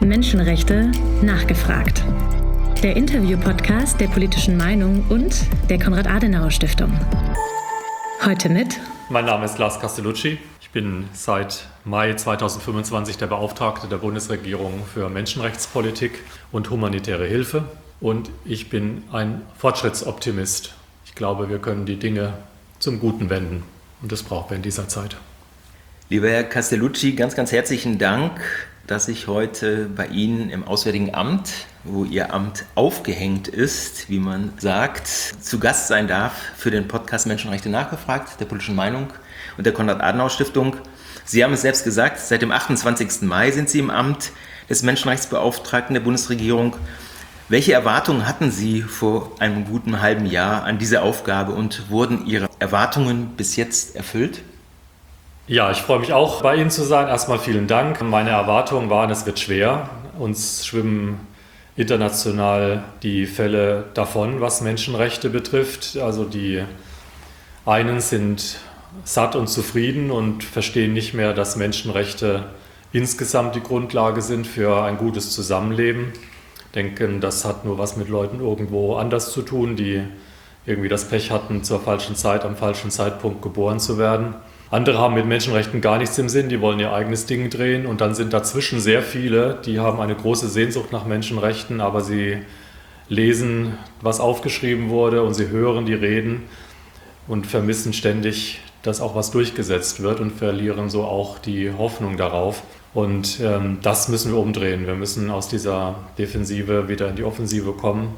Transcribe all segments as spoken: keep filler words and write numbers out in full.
Menschenrechte nachgefragt. Der Interview-Podcast der Politischen Meinung und der Konrad-Adenauer-Stiftung. Heute mit... Mein Name ist Lars Castellucci. Ich bin seit Mai zweitausendfünfundzwanzig der Beauftragte der Bundesregierung für Menschenrechtspolitik und humanitäre Hilfe. Und ich bin ein Fortschrittsoptimist. Ich glaube, wir können die Dinge zum Guten wenden. Und das brauchen wir in dieser Zeit. Lieber Herr Castellucci, ganz, ganz herzlichen Dank, dass ich heute bei Ihnen im Auswärtigen Amt, wo Ihr Amt aufgehängt ist, wie man sagt, zu Gast sein darf für den Podcast Menschenrechte nachgefragt, der Politischen Meinung und der Konrad-Adenauer-Stiftung. Sie haben es selbst gesagt, seit dem achtundzwanzigsten Mai sind Sie im Amt des Menschenrechtsbeauftragten der Bundesregierung. Welche Erwartungen hatten Sie vor einem guten halben Jahr an diese Aufgabe und wurden Ihre Erwartungen bis jetzt erfüllt? Ja, ich freue mich auch, bei Ihnen zu sein. Erstmal vielen Dank. Meine Erwartungen waren, es wird schwer. Uns schwimmen international die Fälle davon, was Menschenrechte betrifft. Also die einen sind satt und zufrieden und verstehen nicht mehr, dass Menschenrechte insgesamt die Grundlage sind für ein gutes Zusammenleben. Denken, das hat nur was mit Leuten irgendwo anders zu tun, die irgendwie das Pech hatten, zur falschen Zeit, am falschen Zeitpunkt geboren zu werden. Andere haben mit Menschenrechten gar nichts im Sinn, die wollen ihr eigenes Ding drehen. Und dann sind dazwischen sehr viele, die haben eine große Sehnsucht nach Menschenrechten, aber sie lesen, was aufgeschrieben wurde und sie hören die Reden und vermissen ständig, dass auch was durchgesetzt wird und verlieren so auch die Hoffnung darauf. Und ähm, das müssen wir umdrehen. Wir müssen aus dieser Defensive wieder in die Offensive kommen.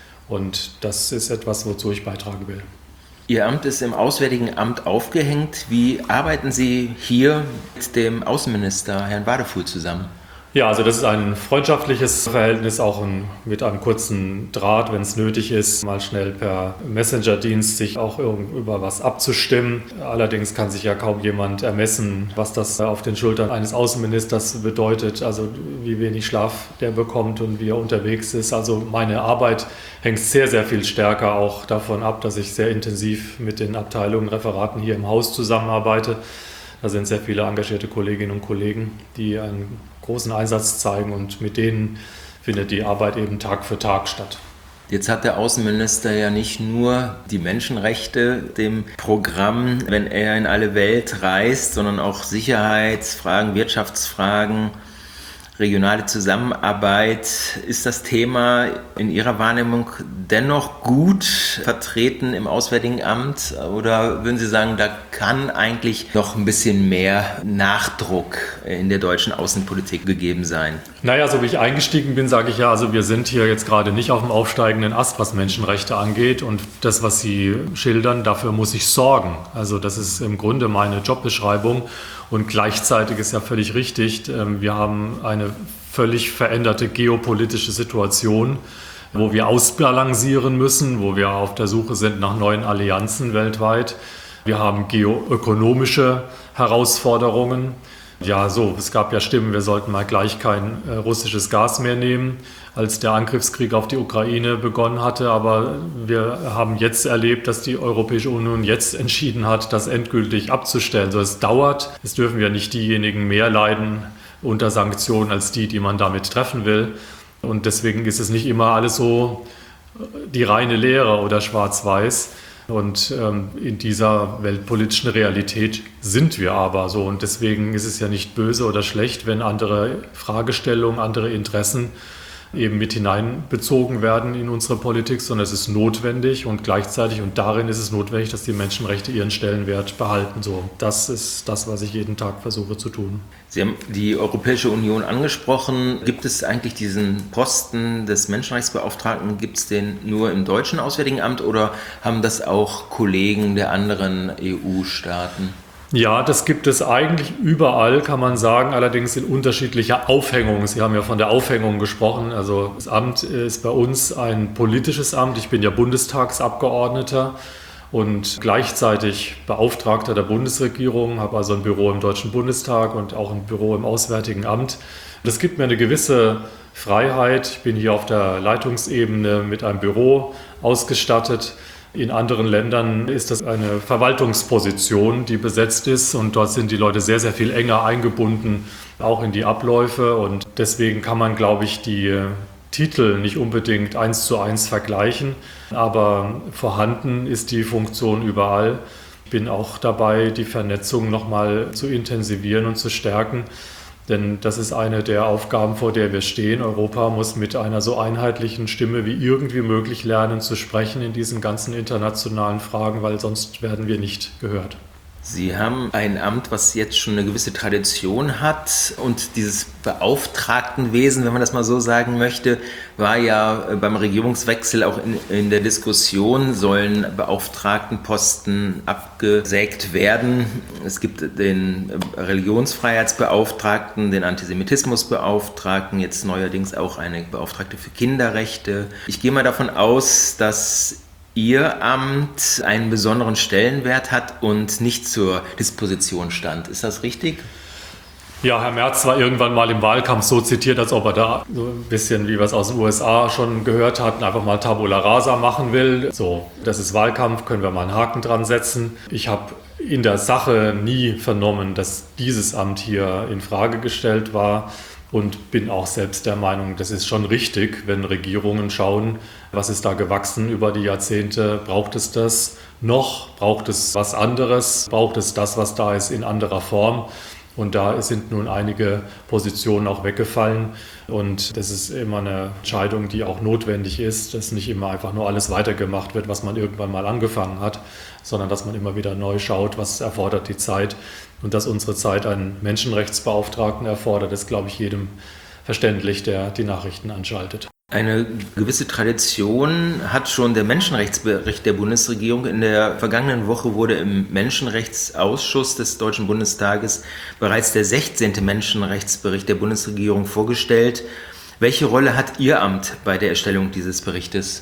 Und das ist etwas, wozu ich beitragen will. Ihr Amt ist im Auswärtigen Amt aufgehängt. Wie arbeiten Sie hier mit dem Außenminister, Herrn Wadefuhl, zusammen? Ja, also das ist ein freundschaftliches Verhältnis, auch ein, mit einem kurzen Draht, wenn es nötig ist, mal schnell per Messenger-Dienst sich auch über was abzustimmen. Allerdings kann sich ja kaum jemand ermessen, was das auf den Schultern eines Außenministers bedeutet, also wie wenig Schlaf der bekommt und wie er unterwegs ist. Also meine Arbeit hängt sehr, sehr viel stärker auch davon ab, dass ich sehr intensiv mit den Abteilungen, Referaten hier im Haus zusammenarbeite. Da sind sehr viele engagierte Kolleginnen und Kollegen, die einen großen Einsatz zeigen und mit denen findet die Arbeit eben Tag für Tag statt. Jetzt hat der Außenminister ja nicht nur die Menschenrechte dem Programm, wenn er in alle Welt reist, sondern auch Sicherheitsfragen, Wirtschaftsfragen, regionale Zusammenarbeit. Ist das Thema in Ihrer Wahrnehmung dennoch gut vertreten im Auswärtigen Amt? Oder würden Sie sagen, da kann eigentlich noch ein bisschen mehr Nachdruck in der deutschen Außenpolitik gegeben sein? Naja, so wie ich eingestiegen bin, sage ich ja, also wir sind hier jetzt gerade nicht auf dem aufsteigenden Ast, was Menschenrechte angeht. Und das, was Sie schildern, dafür muss ich sorgen. Also das ist im Grunde meine Jobbeschreibung. Und gleichzeitig ist ja völlig richtig, wir haben eine völlig veränderte geopolitische Situation, wo wir ausbalancieren müssen, wo wir auf der Suche sind nach neuen Allianzen weltweit. Wir haben geoökonomische Herausforderungen. Ja, so, es gab ja Stimmen, wir sollten mal gleich kein äh, russisches Gas mehr nehmen, als der Angriffskrieg auf die Ukraine begonnen hatte. Aber wir haben jetzt erlebt, dass die Europäische Union jetzt entschieden hat, das endgültig abzustellen. So, es dauert. Es dürfen ja nicht diejenigen mehr leiden unter Sanktionen als die, die man damit treffen will. Und deswegen ist es nicht immer alles so die reine Lehre oder schwarz-weiß. Und ähm, in dieser weltpolitischen Realität sind wir aber so. Und deswegen ist es ja nicht böse oder schlecht, wenn andere Fragestellungen, andere Interessen eben mit hineinbezogen werden in unsere Politik, sondern es ist notwendig und gleichzeitig, und darin ist es notwendig, dass die Menschenrechte ihren Stellenwert behalten. So, das ist das, was ich jeden Tag versuche zu tun. Sie haben die Europäische Union angesprochen. Gibt es eigentlich diesen Posten des Menschenrechtsbeauftragten, gibt es den nur im deutschen Auswärtigen Amt oder haben das auch Kollegen der anderen E U-Staaten? Ja, das gibt es eigentlich überall, kann man sagen, allerdings in unterschiedlicher Aufhängung. Sie haben ja von der Aufhängung gesprochen. Also das Amt ist bei uns ein politisches Amt. Ich bin ja Bundestagsabgeordneter und gleichzeitig Beauftragter der Bundesregierung, habe also ein Büro im Deutschen Bundestag und auch ein Büro im Auswärtigen Amt. Das gibt mir eine gewisse Freiheit. Ich bin hier auf der Leitungsebene mit einem Büro ausgestattet. In anderen Ländern ist das eine Verwaltungsposition, die besetzt ist und dort sind die Leute sehr, sehr viel enger eingebunden, auch in die Abläufe und deswegen kann man, glaube ich, die Titel nicht unbedingt eins zu eins vergleichen, aber vorhanden ist die Funktion überall. Ich bin auch dabei, die Vernetzung nochmal zu intensivieren und zu stärken, denn das ist eine der Aufgaben, vor der wir stehen. Europa muss mit einer so einheitlichen Stimme wie irgendwie möglich lernen zu sprechen in diesen ganzen internationalen Fragen, weil sonst werden wir nicht gehört. Sie haben ein Amt, was jetzt schon eine gewisse Tradition hat, und dieses Beauftragtenwesen, wenn man das mal so sagen möchte, war ja beim Regierungswechsel auch in, in der Diskussion, sollen Beauftragtenposten abgesägt werden. Es gibt den Religionsfreiheitsbeauftragten, den Antisemitismusbeauftragten, jetzt neuerdings auch eine Beauftragte für Kinderrechte. Ich gehe mal davon aus, dass Ihr Amt einen besonderen Stellenwert hat und nicht zur Disposition stand. Ist das richtig? Ja, Herr Merz war irgendwann mal im Wahlkampf so zitiert, als ob er da so ein bisschen, wie wir es aus den U S A schon gehört hatten, einfach mal Tabula Rasa machen will. So, das ist Wahlkampf, können wir mal einen Haken dran setzen. Ich habe in der Sache nie vernommen, dass dieses Amt hier in Frage gestellt war. Und bin auch selbst der Meinung, das ist schon richtig, wenn Regierungen schauen, was ist da gewachsen über die Jahrzehnte. Braucht es das noch? Braucht es was anderes? Braucht es das, was da ist, in anderer Form? Und da sind nun einige Positionen auch weggefallen. Und das ist immer eine Entscheidung, die auch notwendig ist, dass nicht immer einfach nur alles weitergemacht wird, was man irgendwann mal angefangen hat, sondern dass man immer wieder neu schaut, was erfordert die Zeit. Und dass unsere Zeit einen Menschenrechtsbeauftragten erfordert, ist, glaube ich, jedem verständlich, der die Nachrichten anschaltet. Eine gewisse Tradition hat schon der Menschenrechtsbericht der Bundesregierung. In der vergangenen Woche wurde im Menschenrechtsausschuss des Deutschen Bundestages bereits der sechzehnte Menschenrechtsbericht der Bundesregierung vorgestellt. Welche Rolle hat Ihr Amt bei der Erstellung dieses Berichtes?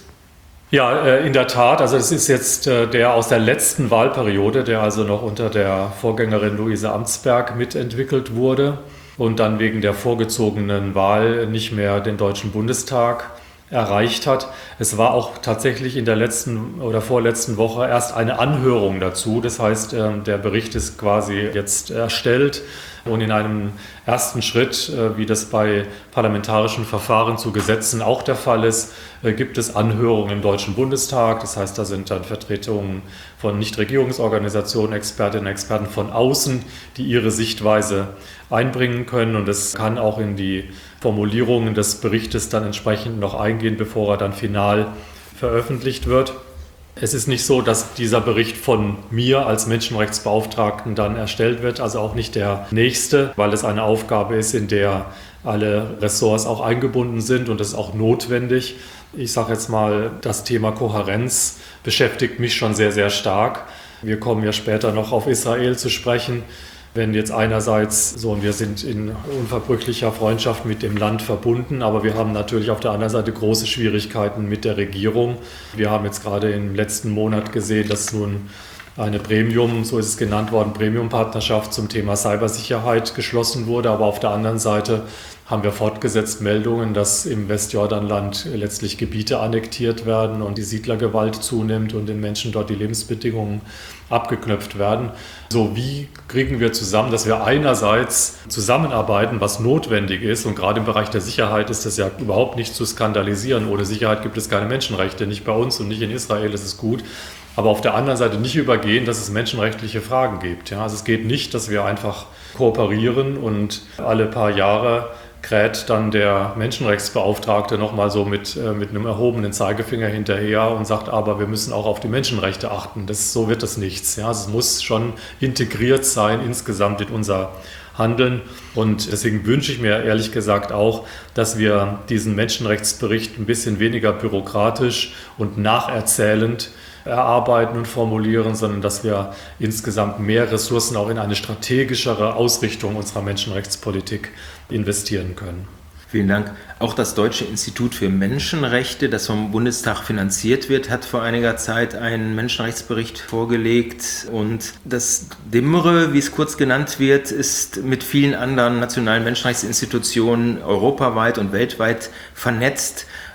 Ja, in der Tat. Also es ist jetzt der aus der letzten Wahlperiode, der also noch unter der Vorgängerin Luise Amtsberg mitentwickelt wurde und dann wegen der vorgezogenen Wahl nicht mehr den Deutschen Bundestag erreicht hat. Es war auch tatsächlich in der letzten oder vorletzten Woche erst eine Anhörung dazu. Das heißt, der Bericht ist quasi jetzt erstellt. Und in einem ersten Schritt, wie das bei parlamentarischen Verfahren zu Gesetzen auch der Fall ist, gibt es Anhörungen im Deutschen Bundestag. Das heißt, da sind dann Vertretungen von Nichtregierungsorganisationen, Expertinnen und Experten von außen, die ihre Sichtweise einbringen können. Und es kann auch in die Formulierungen des Berichtes dann entsprechend noch eingehen, bevor er dann final veröffentlicht wird. Es ist nicht so, dass dieser Bericht von mir als Menschenrechtsbeauftragten dann erstellt wird, also auch nicht der nächste, weil es eine Aufgabe ist, in der alle Ressorts auch eingebunden sind und das ist auch notwendig. Ich sage jetzt mal, das Thema Kohärenz beschäftigt mich schon sehr, sehr stark. Wir kommen ja später noch auf Israel zu sprechen. Wenn jetzt einerseits so, wir sind in unverbrüchlicher Freundschaft mit dem Land verbunden, aber wir haben natürlich auf der anderen Seite große Schwierigkeiten mit der Regierung. Wir haben jetzt gerade im letzten Monat gesehen, dass nun eine Premium, so ist es genannt worden, Premium-Partnerschaft zum Thema Cybersicherheit geschlossen wurde. Aber auf der anderen Seite haben wir fortgesetzt Meldungen, dass im Westjordanland letztlich Gebiete annektiert werden und die Siedlergewalt zunimmt und den Menschen dort die Lebensbedingungen abgeknöpft werden. So, wie kriegen wir zusammen, dass wir einerseits zusammenarbeiten, was notwendig ist, und gerade im Bereich der Sicherheit ist das ja überhaupt nicht zu skandalisieren. Ohne Sicherheit gibt es keine Menschenrechte, nicht bei uns und nicht in Israel, das ist gut. Aber auf der anderen Seite nicht übergehen, dass es menschenrechtliche Fragen gibt. Ja, also es geht nicht, dass wir einfach kooperieren und alle paar Jahre kräht dann der Menschenrechtsbeauftragte nochmal so mit, äh, mit einem erhobenen Zeigefinger hinterher und sagt, aber wir müssen auch auf die Menschenrechte achten. Das, so wird das nichts. Ja, also es muss schon integriert sein insgesamt in unser Handeln. Und deswegen wünsche ich mir ehrlich gesagt auch, dass wir diesen Menschenrechtsbericht ein bisschen weniger bürokratisch und nacherzählend erarbeiten und formulieren, sondern dass wir insgesamt mehr Ressourcen auch in eine strategischere Ausrichtung unserer Menschenrechtspolitik investieren können. Vielen Dank. Auch das Deutsche Institut für Menschenrechte, das vom Bundestag finanziert wird, hat vor einiger Zeit einen Menschenrechtsbericht vorgelegt. Und das D I M R E, wie es kurz genannt wird, ist mit vielen anderen nationalen Menschenrechtsinstitutionen europaweit und weltweit vernetzt.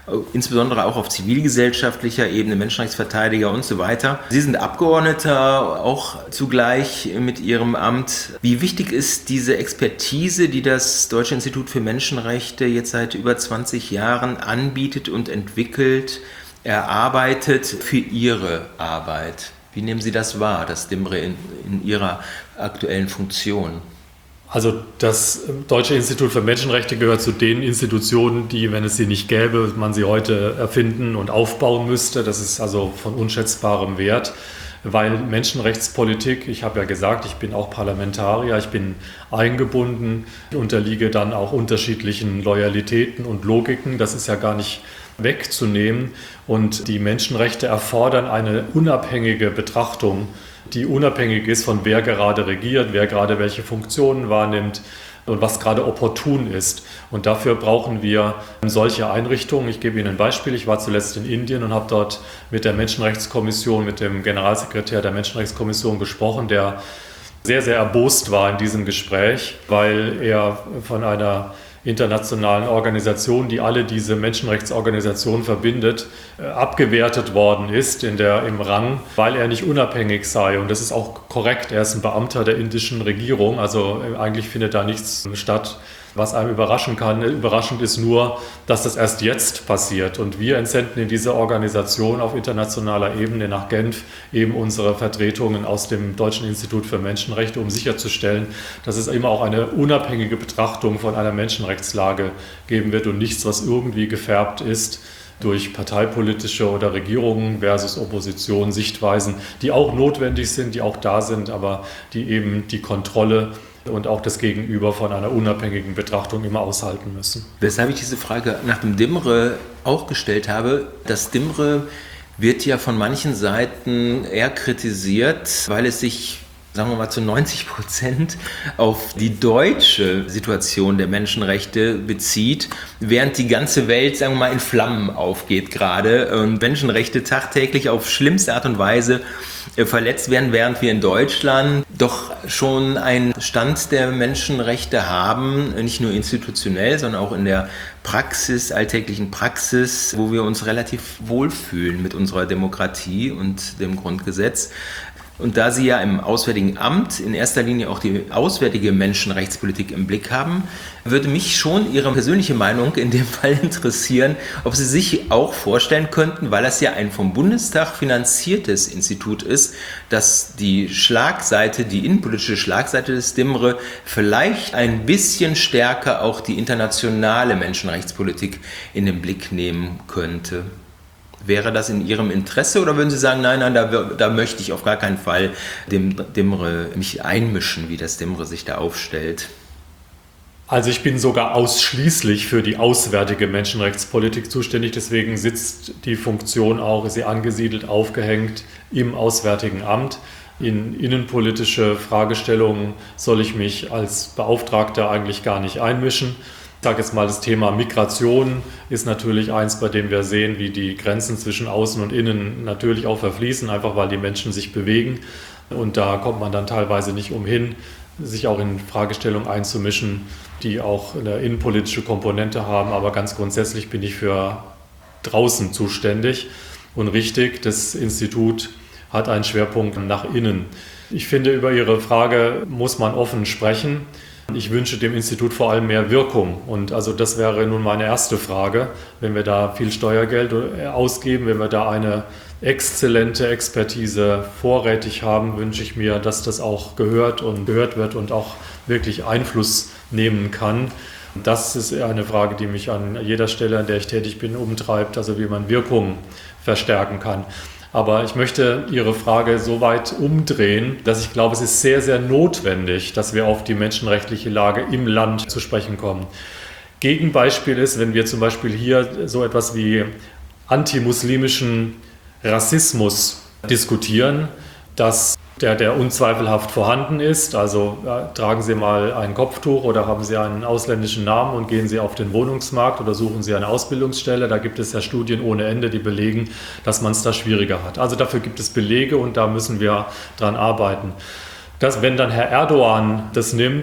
insbesondere auch auf zivilgesellschaftlicher Ebene, Menschenrechtsverteidiger und so weiter. Sie sind Abgeordneter, auch zugleich mit Ihrem Amt. Wie wichtig ist diese Expertise, die das Deutsche Institut für Menschenrechte jetzt seit über zwanzig Jahren anbietet und entwickelt, erarbeitet für Ihre Arbeit? Wie nehmen Sie das wahr, das DIMRE in, in Ihrer aktuellen Funktion? Also das Deutsche Institut für Menschenrechte gehört zu den Institutionen, die, wenn es sie nicht gäbe, man sie heute erfinden und aufbauen müsste. Das ist also von unschätzbarem Wert, weil Menschenrechtspolitik, ich habe ja gesagt, ich bin auch Parlamentarier, ich bin eingebunden, ich unterliege dann auch unterschiedlichen Loyalitäten und Logiken. Das ist ja gar nicht wegzunehmen. Und die Menschenrechte erfordern eine unabhängige Betrachtung, die unabhängig ist von wer gerade regiert, wer gerade welche Funktionen wahrnimmt und was gerade opportun ist. Und dafür brauchen wir solche Einrichtungen. Ich gebe Ihnen ein Beispiel. Ich war zuletzt in Indien und habe dort mit der Menschenrechtskommission, mit dem Generalsekretär der Menschenrechtskommission gesprochen, der sehr, sehr erbost war in diesem Gespräch, weil er von einer internationalen Organisation, die alle diese Menschenrechtsorganisationen verbindet, abgewertet worden ist in der, im Rang, weil er nicht unabhängig sei. Und das ist auch korrekt. Er ist ein Beamter der indischen Regierung. Also eigentlich findet da nichts statt, was einem überraschen kann. Überraschend ist nur, dass das erst jetzt passiert. Und wir entsenden in diese Organisation auf internationaler Ebene nach Genf eben unsere Vertretungen aus dem Deutschen Institut für Menschenrechte, um sicherzustellen, dass es immer auch eine unabhängige Betrachtung von einer Menschenrechtslage geben wird und nichts, was irgendwie gefärbt ist durch parteipolitische oder Regierungen versus Opposition, Sichtweisen, die auch notwendig sind, die auch da sind, aber die eben die Kontrolle und auch das Gegenüber von einer unabhängigen Betrachtung immer aushalten müssen. Weshalb ich diese Frage nach dem DIMRE auch gestellt habe, das DIMRE wird ja von manchen Seiten eher kritisiert, weil es sich, sagen wir mal, zu neunzig Prozent auf die deutsche Situation der Menschenrechte bezieht, während die ganze Welt, sagen wir mal, in Flammen aufgeht gerade und Menschenrechte tagtäglich auf schlimmste Art und Weise verletzt werden, während wir in Deutschland doch schon einen Stand der Menschenrechte haben, nicht nur institutionell, sondern auch in der Praxis, alltäglichen Praxis, wo wir uns relativ wohlfühlen mit unserer Demokratie und dem Grundgesetz. Und da Sie ja im Auswärtigen Amt in erster Linie auch die auswärtige Menschenrechtspolitik im Blick haben, würde mich schon Ihre persönliche Meinung in dem Fall interessieren, ob Sie sich auch vorstellen könnten, weil das ja ein vom Bundestag finanziertes Institut ist, dass die Schlagseite, die innenpolitische Schlagseite des DIMRE vielleicht ein bisschen stärker auch die internationale Menschenrechtspolitik in den Blick nehmen könnte. Wäre das in Ihrem Interesse oder würden Sie sagen, nein, nein, da, da möchte ich auf gar keinen Fall dem DIMRE mich einmischen, wie das DIMRE sich da aufstellt? Also ich bin sogar ausschließlich für die auswärtige Menschenrechtspolitik zuständig, deswegen sitzt die Funktion auch, ist sie angesiedelt, aufgehängt im Auswärtigen Amt. In innenpolitische Fragestellungen soll ich mich als Beauftragter eigentlich gar nicht einmischen. Ich sage jetzt mal, das Thema Migration ist natürlich eins, bei dem wir sehen, wie die Grenzen zwischen Außen und Innen natürlich auch verfließen, einfach weil die Menschen sich bewegen. Und da kommt man dann teilweise nicht umhin, sich auch in Fragestellungen einzumischen, die auch eine innenpolitische Komponente haben. Aber ganz grundsätzlich bin ich für draußen zuständig. Und richtig, das Institut hat einen Schwerpunkt nach innen. Ich finde, über Ihre Frage muss man offen sprechen. Ich wünsche dem Institut vor allem mehr Wirkung. Und also das wäre nun meine erste Frage. Wenn wir da viel Steuergeld ausgeben, wenn wir da eine exzellente Expertise vorrätig haben, wünsche ich mir, dass das auch gehört und gehört wird und auch wirklich Einfluss nehmen kann. Das ist eine Frage, die mich an jeder Stelle, an der ich tätig bin, umtreibt, also wie man Wirkung verstärken kann. Aber ich möchte Ihre Frage so weit umdrehen, dass ich glaube, es ist sehr, sehr notwendig, dass wir auf die menschenrechtliche Lage im Land zu sprechen kommen. Gegenbeispiel ist, wenn wir zum Beispiel hier so etwas wie antimuslimischen Rassismus diskutieren, dass der, der unzweifelhaft vorhanden ist. Also ja, tragen Sie mal ein Kopftuch oder haben Sie einen ausländischen Namen und gehen Sie auf den Wohnungsmarkt oder suchen Sie eine Ausbildungsstelle. Da gibt es ja Studien ohne Ende, die belegen, dass man es da schwieriger hat. Also dafür gibt es Belege und da müssen wir dran arbeiten. Dass, wenn dann Herr Erdogan das nimmt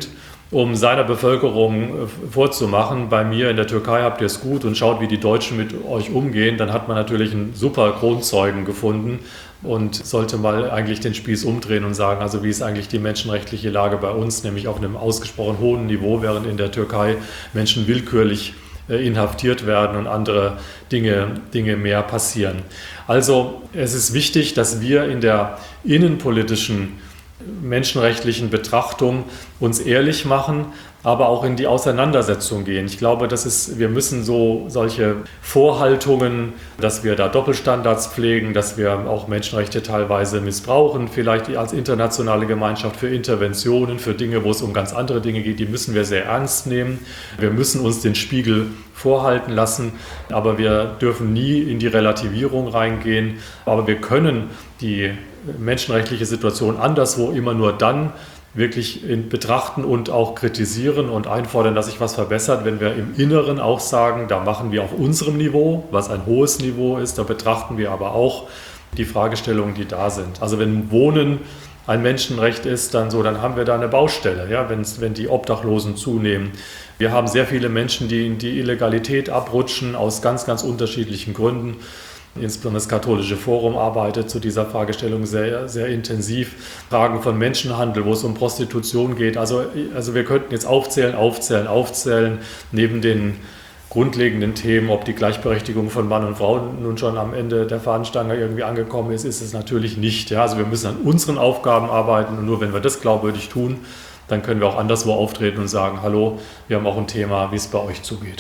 um seiner Bevölkerung vorzumachen, bei mir in der Türkei habt ihr es gut und schaut, wie die Deutschen mit euch umgehen, dann hat man natürlich einen super Kronzeugen gefunden und sollte mal eigentlich den Spieß umdrehen und sagen, also wie ist eigentlich die menschenrechtliche Lage bei uns, nämlich auf einem ausgesprochen hohen Niveau, während in der Türkei Menschen willkürlich inhaftiert werden und andere Dinge, Dinge mehr passieren. Also es ist wichtig, dass wir in der innenpolitischen menschenrechtlichen Betrachtung uns ehrlich machen, aber auch in die Auseinandersetzung gehen. Ich glaube, das ist, wir müssen so solche Vorhaltungen, dass wir da Doppelstandards pflegen, dass wir auch Menschenrechte teilweise missbrauchen, vielleicht als internationale Gemeinschaft für Interventionen, für Dinge, wo es um ganz andere Dinge geht, die müssen wir sehr ernst nehmen. Wir müssen uns den Spiegel vorhalten lassen, aber wir dürfen nie in die Relativierung reingehen. Aber wir können die menschenrechtliche Situation anderswo immer nur dann wirklich in betrachten und auch kritisieren und einfordern, dass sich was verbessert, wenn wir im Inneren auch sagen, da machen wir auf unserem Niveau, was ein hohes Niveau ist, da betrachten wir aber auch die Fragestellungen, die da sind. Also wenn Wohnen ein Menschenrecht ist, dann so, dann haben wir da eine Baustelle, ja, wenn's, wenn die Obdachlosen zunehmen. Wir haben sehr viele Menschen, die in die Illegalität abrutschen, aus ganz, ganz unterschiedlichen Gründen. Insbesondere das Katholische Forum arbeitet zu dieser Fragestellung sehr, sehr intensiv. Fragen von Menschenhandel, wo es um Prostitution geht. Also, also wir könnten jetzt aufzählen, aufzählen, aufzählen, neben den grundlegenden Themen, ob die Gleichberechtigung von Mann und Frau nun schon am Ende der Fahnenstange irgendwie angekommen ist, ist es natürlich nicht. Ja, also wir müssen an unseren Aufgaben arbeiten und nur wenn wir das glaubwürdig tun, dann können wir auch anderswo auftreten und sagen, hallo, wir haben auch ein Thema, wie es bei euch zugeht.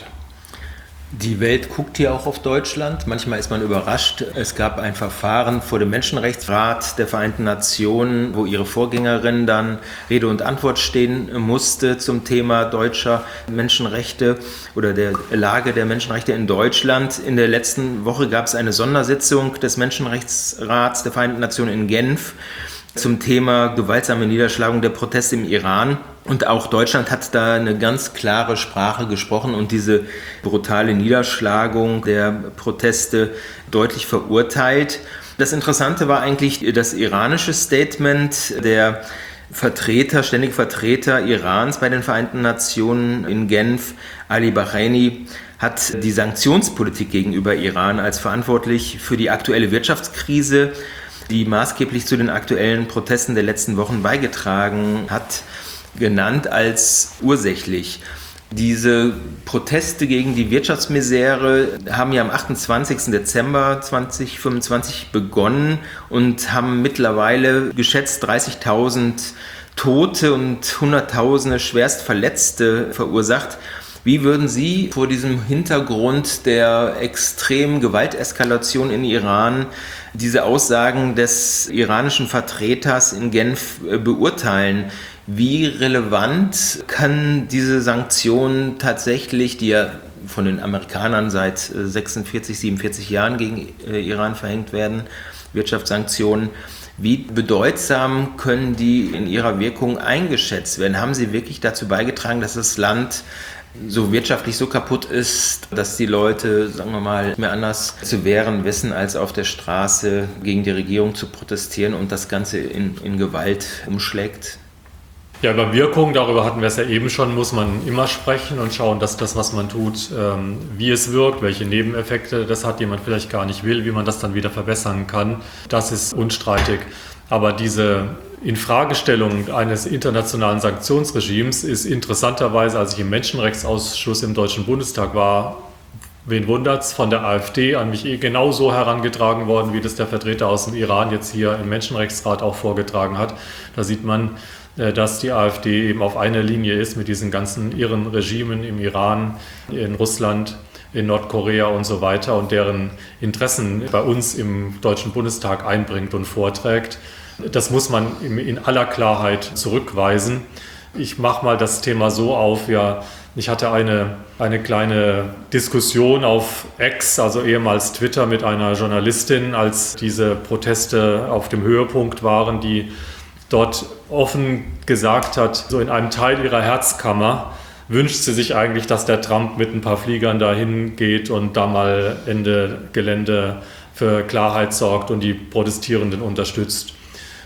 Die Welt guckt hier auch auf Deutschland. Manchmal ist man überrascht. Es gab ein Verfahren vor dem Menschenrechtsrat der Vereinten Nationen, wo ihre Vorgängerin dann Rede und Antwort stehen musste zum Thema deutscher Menschenrechte oder der Lage der Menschenrechte in Deutschland. In der letzten Woche gab es eine Sondersitzung des Menschenrechtsrats der Vereinten Nationen in Genf zum Thema gewaltsame Niederschlagung der Proteste im Iran. Und auch Deutschland hat da eine ganz klare Sprache gesprochen und diese brutale Niederschlagung der Proteste deutlich verurteilt. Das Interessante war eigentlich das iranische Statement der Vertreter, ständige Vertreter Irans bei den Vereinten Nationen in Genf, Ali Bahraini, hat die Sanktionspolitik gegenüber Iran als verantwortlich für die aktuelle Wirtschaftskrise, die maßgeblich zu den aktuellen Protesten der letzten Wochen beigetragen hat, genannt als ursächlich. Diese Proteste gegen die Wirtschaftsmisere haben ja am achtundzwanzigsten Dezember zweitausendfünfundzwanzig begonnen und haben mittlerweile geschätzt dreißigtausend Tote und Hunderttausende Schwerstverletzte verursacht. Wie würden Sie vor diesem Hintergrund der extremen Gewalteskalation in Iran diese Aussagen des iranischen Vertreters in Genf beurteilen? Wie relevant kann diese Sanktion tatsächlich, die ja von den Amerikanern seit sechsundvierzig, siebenundvierzig Jahren gegen Iran verhängt werden, Wirtschaftssanktionen, wie bedeutsam können die in ihrer Wirkung eingeschätzt werden? Haben sie wirklich dazu beigetragen, dass das Land so wirtschaftlich so kaputt ist, dass die Leute, sagen wir mal, mehr anders zu wehren wissen, als auf der Straße gegen die Regierung zu protestieren und das Ganze in, in Gewalt umschlägt? Ja, über Wirkung, darüber hatten wir es ja eben schon, muss man immer sprechen und schauen, dass das, was man tut, ähm, wie es wirkt, welche Nebeneffekte das hat, die man vielleicht gar nicht will, wie man das dann wieder verbessern kann. Das ist unstreitig. Aber diese Infragestellung eines internationalen Sanktionsregimes ist interessanterweise, als ich im Menschenrechtsausschuss im Deutschen Bundestag war, wen wundert's, von der AfD an mich eh genauso herangetragen worden, wie das der Vertreter aus dem Iran jetzt hier im Menschenrechtsrat auch vorgetragen hat. Da sieht man, dass die AfD eben auf einer Linie ist mit diesen ganzen irren Regimen im Iran, in Russland, in Nordkorea und so weiter und deren Interessen bei uns im Deutschen Bundestag einbringt und vorträgt. Das muss man in aller Klarheit zurückweisen. Ich mache mal das Thema so auf, ja, ich hatte eine, eine kleine Diskussion auf X, also ehemals Twitter, mit einer Journalistin, als diese Proteste auf dem Höhepunkt waren, die dort offen gesagt hat, so in einem Teil ihrer Herzkammer wünscht sie sich eigentlich, dass der Trump mit ein paar Fliegern dahin geht und da mal Ende Gelände für Klarheit sorgt und die Protestierenden unterstützt.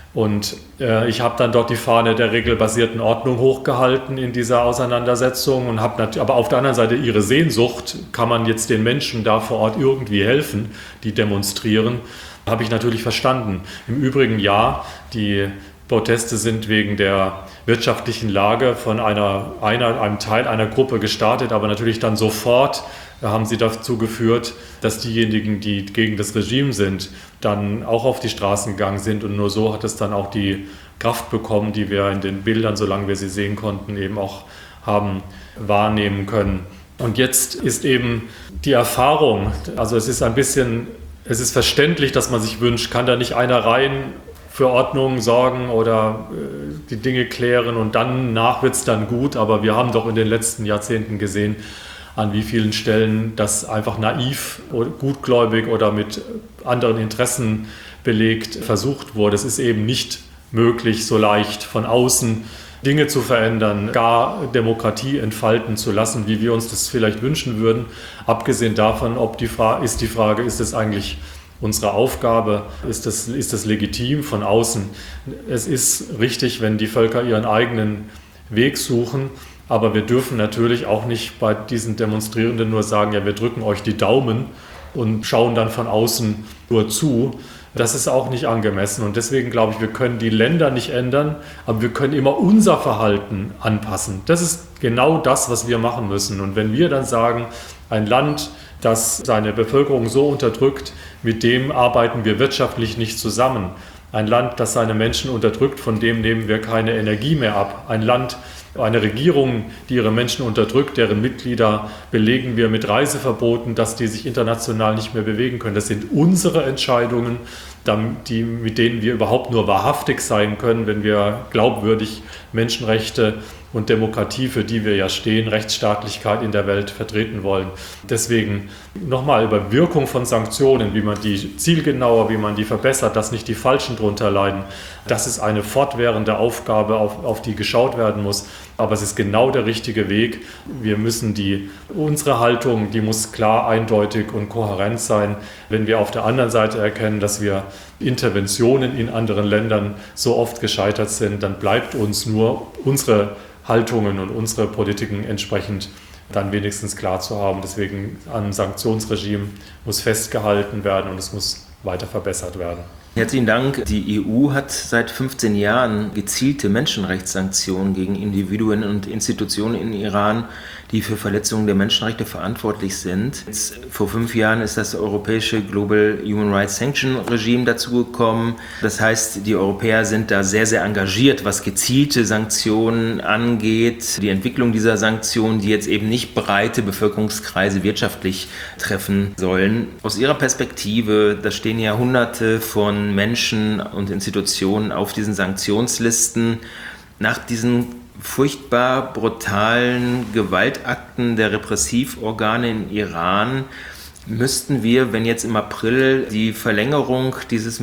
Und äh, ich habe dann dort die Fahne der regelbasierten Ordnung hochgehalten in dieser Auseinandersetzung und habe natürlich, aber auf der anderen Seite ihre Sehnsucht, kann man jetzt den Menschen da vor Ort irgendwie helfen, die demonstrieren, habe ich natürlich verstanden. Im Übrigen ja, die Proteste sind wegen der wirtschaftlichen Lage von einer, einer, einem Teil einer Gruppe gestartet, aber natürlich dann sofort haben sie dazu geführt, dass diejenigen, die gegen das Regime sind, dann auch auf die Straßen gegangen sind. Und nur so hat es dann auch die Kraft bekommen, die wir in den Bildern, solange wir sie sehen konnten, eben auch haben wahrnehmen können. Und jetzt ist eben die Erfahrung, also es ist ein bisschen, es ist verständlich, dass man sich wünscht, kann da nicht einer rein für Ordnung sorgen oder äh, die Dinge klären und dann nach wird es dann gut. Aber wir haben doch in den letzten Jahrzehnten gesehen, an wie vielen Stellen das einfach naiv, oder gutgläubig oder mit anderen Interessen belegt versucht wurde. Es ist eben nicht möglich, so leicht von außen Dinge zu verändern, gar Demokratie entfalten zu lassen, wie wir uns das vielleicht wünschen würden. Abgesehen davon, ob die Frage, ist die Frage, ist es eigentlich unsere Aufgabe, ist das, ist das legitim von außen? Es ist richtig, wenn die Völker ihren eigenen Weg suchen. Aber wir dürfen natürlich auch nicht bei diesen Demonstrierenden nur sagen, ja, wir drücken euch die Daumen und schauen dann von außen nur zu. Das ist auch nicht angemessen. Und deswegen glaube ich, wir können die Länder nicht ändern, aber wir können immer unser Verhalten anpassen. Das ist genau das, was wir machen müssen. Und wenn wir dann sagen, ein Land, das seine Bevölkerung so unterdrückt, mit dem arbeiten wir wirtschaftlich nicht zusammen. Ein Land, das seine Menschen unterdrückt, von dem nehmen wir keine Energie mehr ab. Ein Land, eine Regierung, die ihre Menschen unterdrückt, deren Mitglieder belegen wir mit Reiseverboten, dass die sich international nicht mehr bewegen können. Das sind unsere Entscheidungen, die, mit denen wir überhaupt nur wahrhaftig sein können, wenn wir glaubwürdig Menschenrechte und Demokratie, für die wir ja stehen, Rechtsstaatlichkeit in der Welt vertreten wollen. Deswegen nochmal über Wirkung von Sanktionen, wie man die zielgenauer, wie man die verbessert, dass nicht die Falschen drunter leiden. Das ist eine fortwährende Aufgabe, auf, auf die geschaut werden muss. Aber es ist genau der richtige Weg. Wir müssen die, unsere Haltung, die muss klar, eindeutig und kohärent sein. Wenn wir auf der anderen Seite erkennen, dass wir Interventionen in anderen Ländern so oft gescheitert sind, dann bleibt uns nur unsere Haltungen und unsere Politiken entsprechend dann wenigstens klar zu haben. Deswegen am Sanktionsregime muss festgehalten werden und es muss weiter verbessert werden. Herzlichen Dank. Die E U hat seit fünfzehn Jahren gezielte Menschenrechtssanktionen gegen Individuen und Institutionen in Iran, die für Verletzungen der Menschenrechte verantwortlich sind. Jetzt, vor fünf Jahren ist das europäische Global Human Rights Sanction Regime dazugekommen. Das heißt, die Europäer sind da sehr, sehr engagiert, was gezielte Sanktionen angeht. Die Entwicklung dieser Sanktionen, die jetzt eben nicht breite Bevölkerungskreise wirtschaftlich treffen sollen. Aus Ihrer Perspektive, da stehen ja Hunderte von Menschen und Institutionen auf diesen Sanktionslisten. Nach diesen furchtbar brutalen Gewaltakten der Repressivorgane in Iran müssten wir, wenn jetzt im April die Verlängerung dieses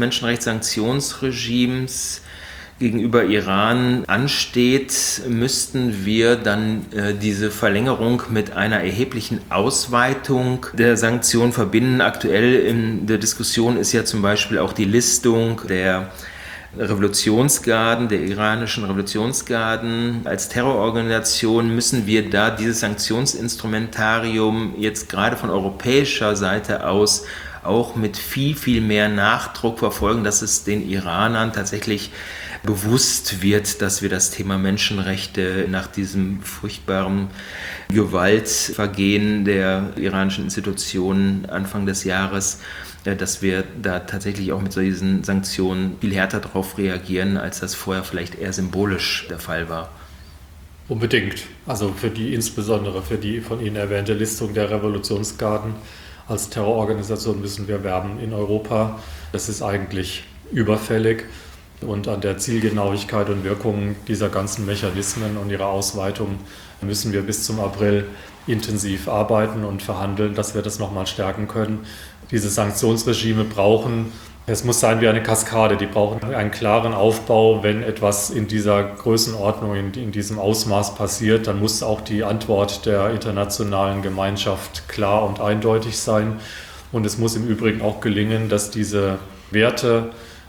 Menschenrechtssanktionsregimes gegenüber Iran ansteht, müssten wir dann äh, diese Verlängerung mit einer erheblichen Ausweitung der Sanktionen verbinden. Aktuell in der Diskussion ist ja zum Beispiel auch die Listung der Revolutionsgarden, der iranischen Revolutionsgarden als Terrororganisation. Müssen wir da dieses Sanktionsinstrumentarium jetzt gerade von europäischer Seite aus auch mit viel, viel mehr Nachdruck verfolgen, dass es den Iranern tatsächlich bewusst wird, dass wir das Thema Menschenrechte nach diesem furchtbaren Gewaltvergehen der iranischen Institutionen Anfang des Jahres, dass wir da tatsächlich auch mit diesen Sanktionen viel härter darauf reagieren, als das vorher vielleicht eher symbolisch der Fall war. Unbedingt. Also für die, insbesondere für die von Ihnen erwähnte Listung der Revolutionsgarden als Terrororganisation müssen wir werben in Europa. Das ist eigentlich überfällig. Und an der Zielgenauigkeit und Wirkung dieser ganzen Mechanismen und ihrer Ausweitung müssen wir bis zum April intensiv arbeiten und verhandeln, dass wir das nochmal stärken können. Diese Sanktionsregime brauchen, es muss sein wie eine Kaskade, die brauchen einen klaren Aufbau. Wenn etwas in dieser Größenordnung, in, in diesem Ausmaß passiert, dann muss auch die Antwort der internationalen Gemeinschaft klar und eindeutig sein. Und es muss im Übrigen auch gelingen, dass diese Werte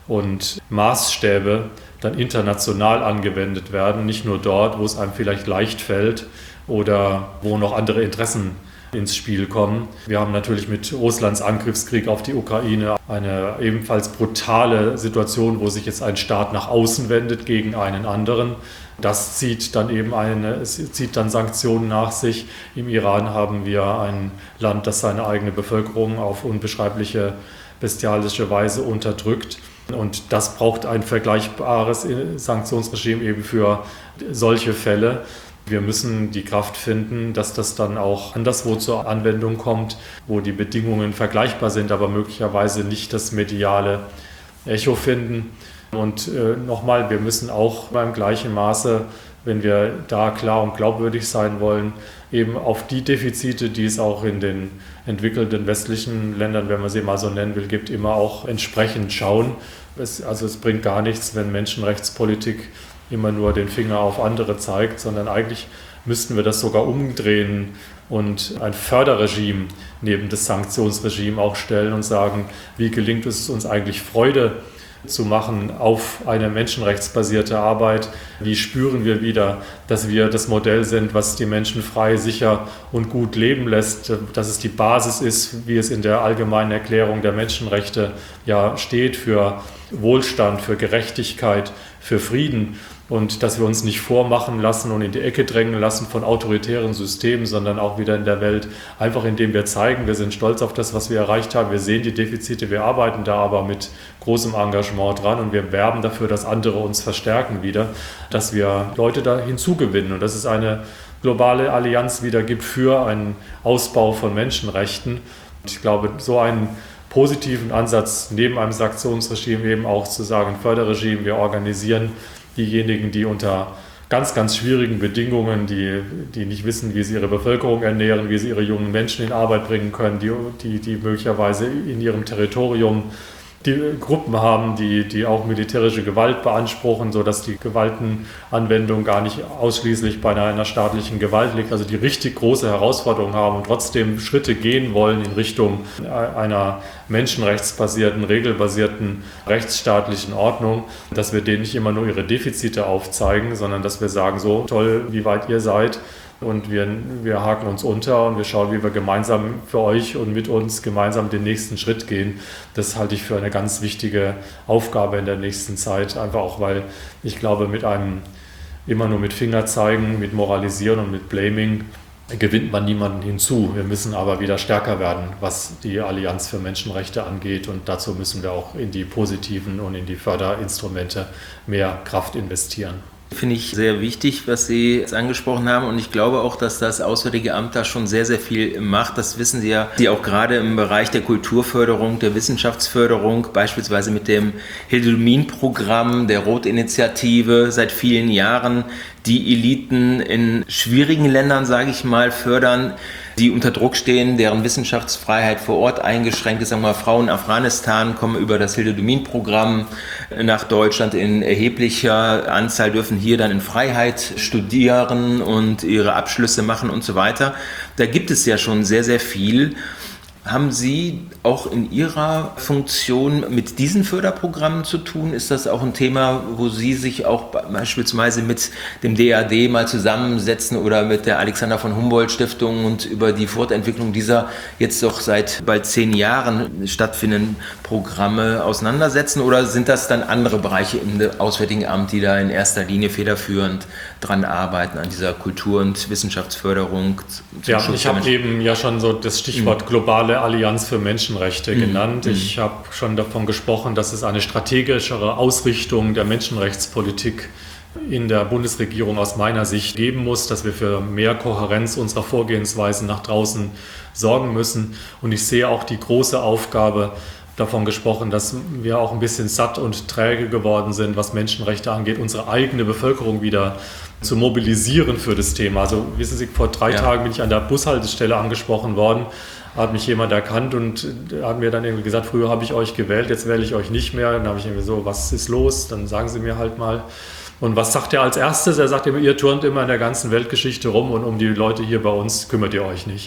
und Maßstäbe dann international angewendet werden, nicht nur dort, wo es einem vielleicht leicht fällt oder wo noch andere Interessen ins Spiel kommen. Wir haben natürlich mit Russlands Angriffskrieg auf die Ukraine eine ebenfalls brutale Situation, wo sich jetzt ein Staat nach außen wendet gegen einen anderen. Das zieht dann eben eine, es zieht dann Sanktionen nach sich. Im Iran haben wir ein Land, das seine eigene Bevölkerung auf unbeschreibliche, bestialische Weise unterdrückt. Und das braucht ein vergleichbares Sanktionsregime eben für solche Fälle. Wir müssen die Kraft finden, dass das dann auch anderswo zur Anwendung kommt, wo die Bedingungen vergleichbar sind, aber möglicherweise nicht das mediale Echo finden. Und äh, nochmal, wir müssen auch beim gleichen Maße, wenn wir da klar und glaubwürdig sein wollen, eben auf die Defizite, die es auch in den entwickelten westlichen Ländern, wenn man sie mal so nennen will, gibt, immer auch entsprechend schauen. Es, also es bringt gar nichts, wenn Menschenrechtspolitik immer nur den Finger auf andere zeigt, sondern eigentlich müssten wir das sogar umdrehen und ein Förderregime neben das Sanktionsregime auch stellen und sagen, wie gelingt es uns eigentlich, Freude zu machen auf eine menschenrechtsbasierte Arbeit? Wie spüren wir wieder, dass wir das Modell sind, was die Menschen frei, sicher und gut leben lässt, dass es die Basis ist, wie es in der Allgemeinen Erklärung der Menschenrechte ja steht, für Wohlstand, für Gerechtigkeit, für Frieden, und dass wir uns nicht vormachen lassen und in die Ecke drängen lassen von autoritären Systemen, sondern auch wieder in der Welt, einfach indem wir zeigen, wir sind stolz auf das, was wir erreicht haben, wir sehen die Defizite, wir arbeiten da aber mit großem Engagement dran und wir werben dafür, dass andere uns verstärken wieder, dass wir Leute da hinzugewinnen und dass es eine globale Allianz wieder gibt für einen Ausbau von Menschenrechten. Ich glaube, so einen positiven Ansatz neben einem Sanktionsregime eben auch zu sagen, Förderregime, wir organisieren diejenigen, die unter ganz, ganz schwierigen Bedingungen, die, die nicht wissen, wie sie ihre Bevölkerung ernähren, wie sie ihre jungen Menschen in Arbeit bringen können, die, die, die möglicherweise in ihrem Territorium die Gruppen haben, die, die auch militärische Gewalt beanspruchen, sodass die Gewaltenanwendung gar nicht ausschließlich bei einer, einer staatlichen Gewalt liegt, also die richtig große Herausforderungen haben und trotzdem Schritte gehen wollen in Richtung einer menschenrechtsbasierten, regelbasierten, rechtsstaatlichen Ordnung, dass wir denen nicht immer nur ihre Defizite aufzeigen, sondern dass wir sagen, so toll, wie weit ihr seid, und wir, wir haken uns unter und wir schauen, wie wir gemeinsam für euch und mit uns gemeinsam den nächsten Schritt gehen. Das halte ich für eine ganz wichtige Aufgabe in der nächsten Zeit, einfach auch, weil ich glaube, mit einem immer nur mit Fingerzeigen, mit Moralisieren und mit Blaming gewinnt man niemanden hinzu. Wir müssen aber wieder stärker werden, was die Allianz für Menschenrechte angeht, und dazu müssen wir auch in die positiven und in die Förderinstrumente mehr Kraft investieren. Finde ich sehr wichtig, was Sie jetzt angesprochen haben, und ich glaube auch, dass das Auswärtige Amt da schon sehr, sehr viel macht. Das wissen Sie ja, die auch gerade im Bereich der Kulturförderung, der Wissenschaftsförderung, beispielsweise mit dem Hildelumin-Programm, der Rot-Initiative seit vielen Jahren, die Eliten in schwierigen Ländern, sage ich mal, fördern, die unter Druck stehen, deren Wissenschaftsfreiheit vor Ort eingeschränkt ist. Sagen wir mal, Frauen in Afghanistan kommen über das Hildelumin-Programm nach Deutschland in erheblicher Anzahl, dürfen hier dann in Freiheit studieren und ihre Abschlüsse machen und so weiter. Da gibt es ja schon sehr, sehr viel. Haben Sie auch in Ihrer Funktion mit diesen Förderprogrammen zu tun? Ist das auch ein Thema, wo Sie sich auch beispielsweise mit dem D A D mal zusammensetzen oder mit der Alexander von Humboldt Stiftung und über die Fortentwicklung dieser jetzt doch seit bald zehn Jahren stattfindenden Programme auseinandersetzen? Oder sind das dann andere Bereiche im Auswärtigen Amt, die da in erster Linie federführend dran arbeiten, an dieser Kultur- und Wissenschaftsförderung? Ja, ich habe eben ja schon so das Stichwort mhm. globale Allianz für Menschenrechte mhm. genannt. Ich habe schon davon gesprochen, dass es eine strategischere Ausrichtung der Menschenrechtspolitik in der Bundesregierung aus meiner Sicht geben muss, dass wir für mehr Kohärenz unserer Vorgehensweisen nach draußen sorgen müssen. Und ich sehe auch die große Aufgabe, davon gesprochen, dass wir auch ein bisschen satt und träge geworden sind, was Menschenrechte angeht, unsere eigene Bevölkerung wieder zu mobilisieren für das Thema. Also wissen Sie, vor drei ja. Tagen bin ich an der Bushaltestelle angesprochen worden, hat mich jemand erkannt und hat mir dann irgendwie gesagt, früher habe ich euch gewählt, jetzt wähle ich euch nicht mehr. Dann habe ich irgendwie so, was ist los? Dann sagen Sie mir halt mal. Und was sagt er als erstes? Er sagt immer, ihr turnt immer in der ganzen Weltgeschichte rum und um die Leute hier bei uns kümmert ihr euch nicht.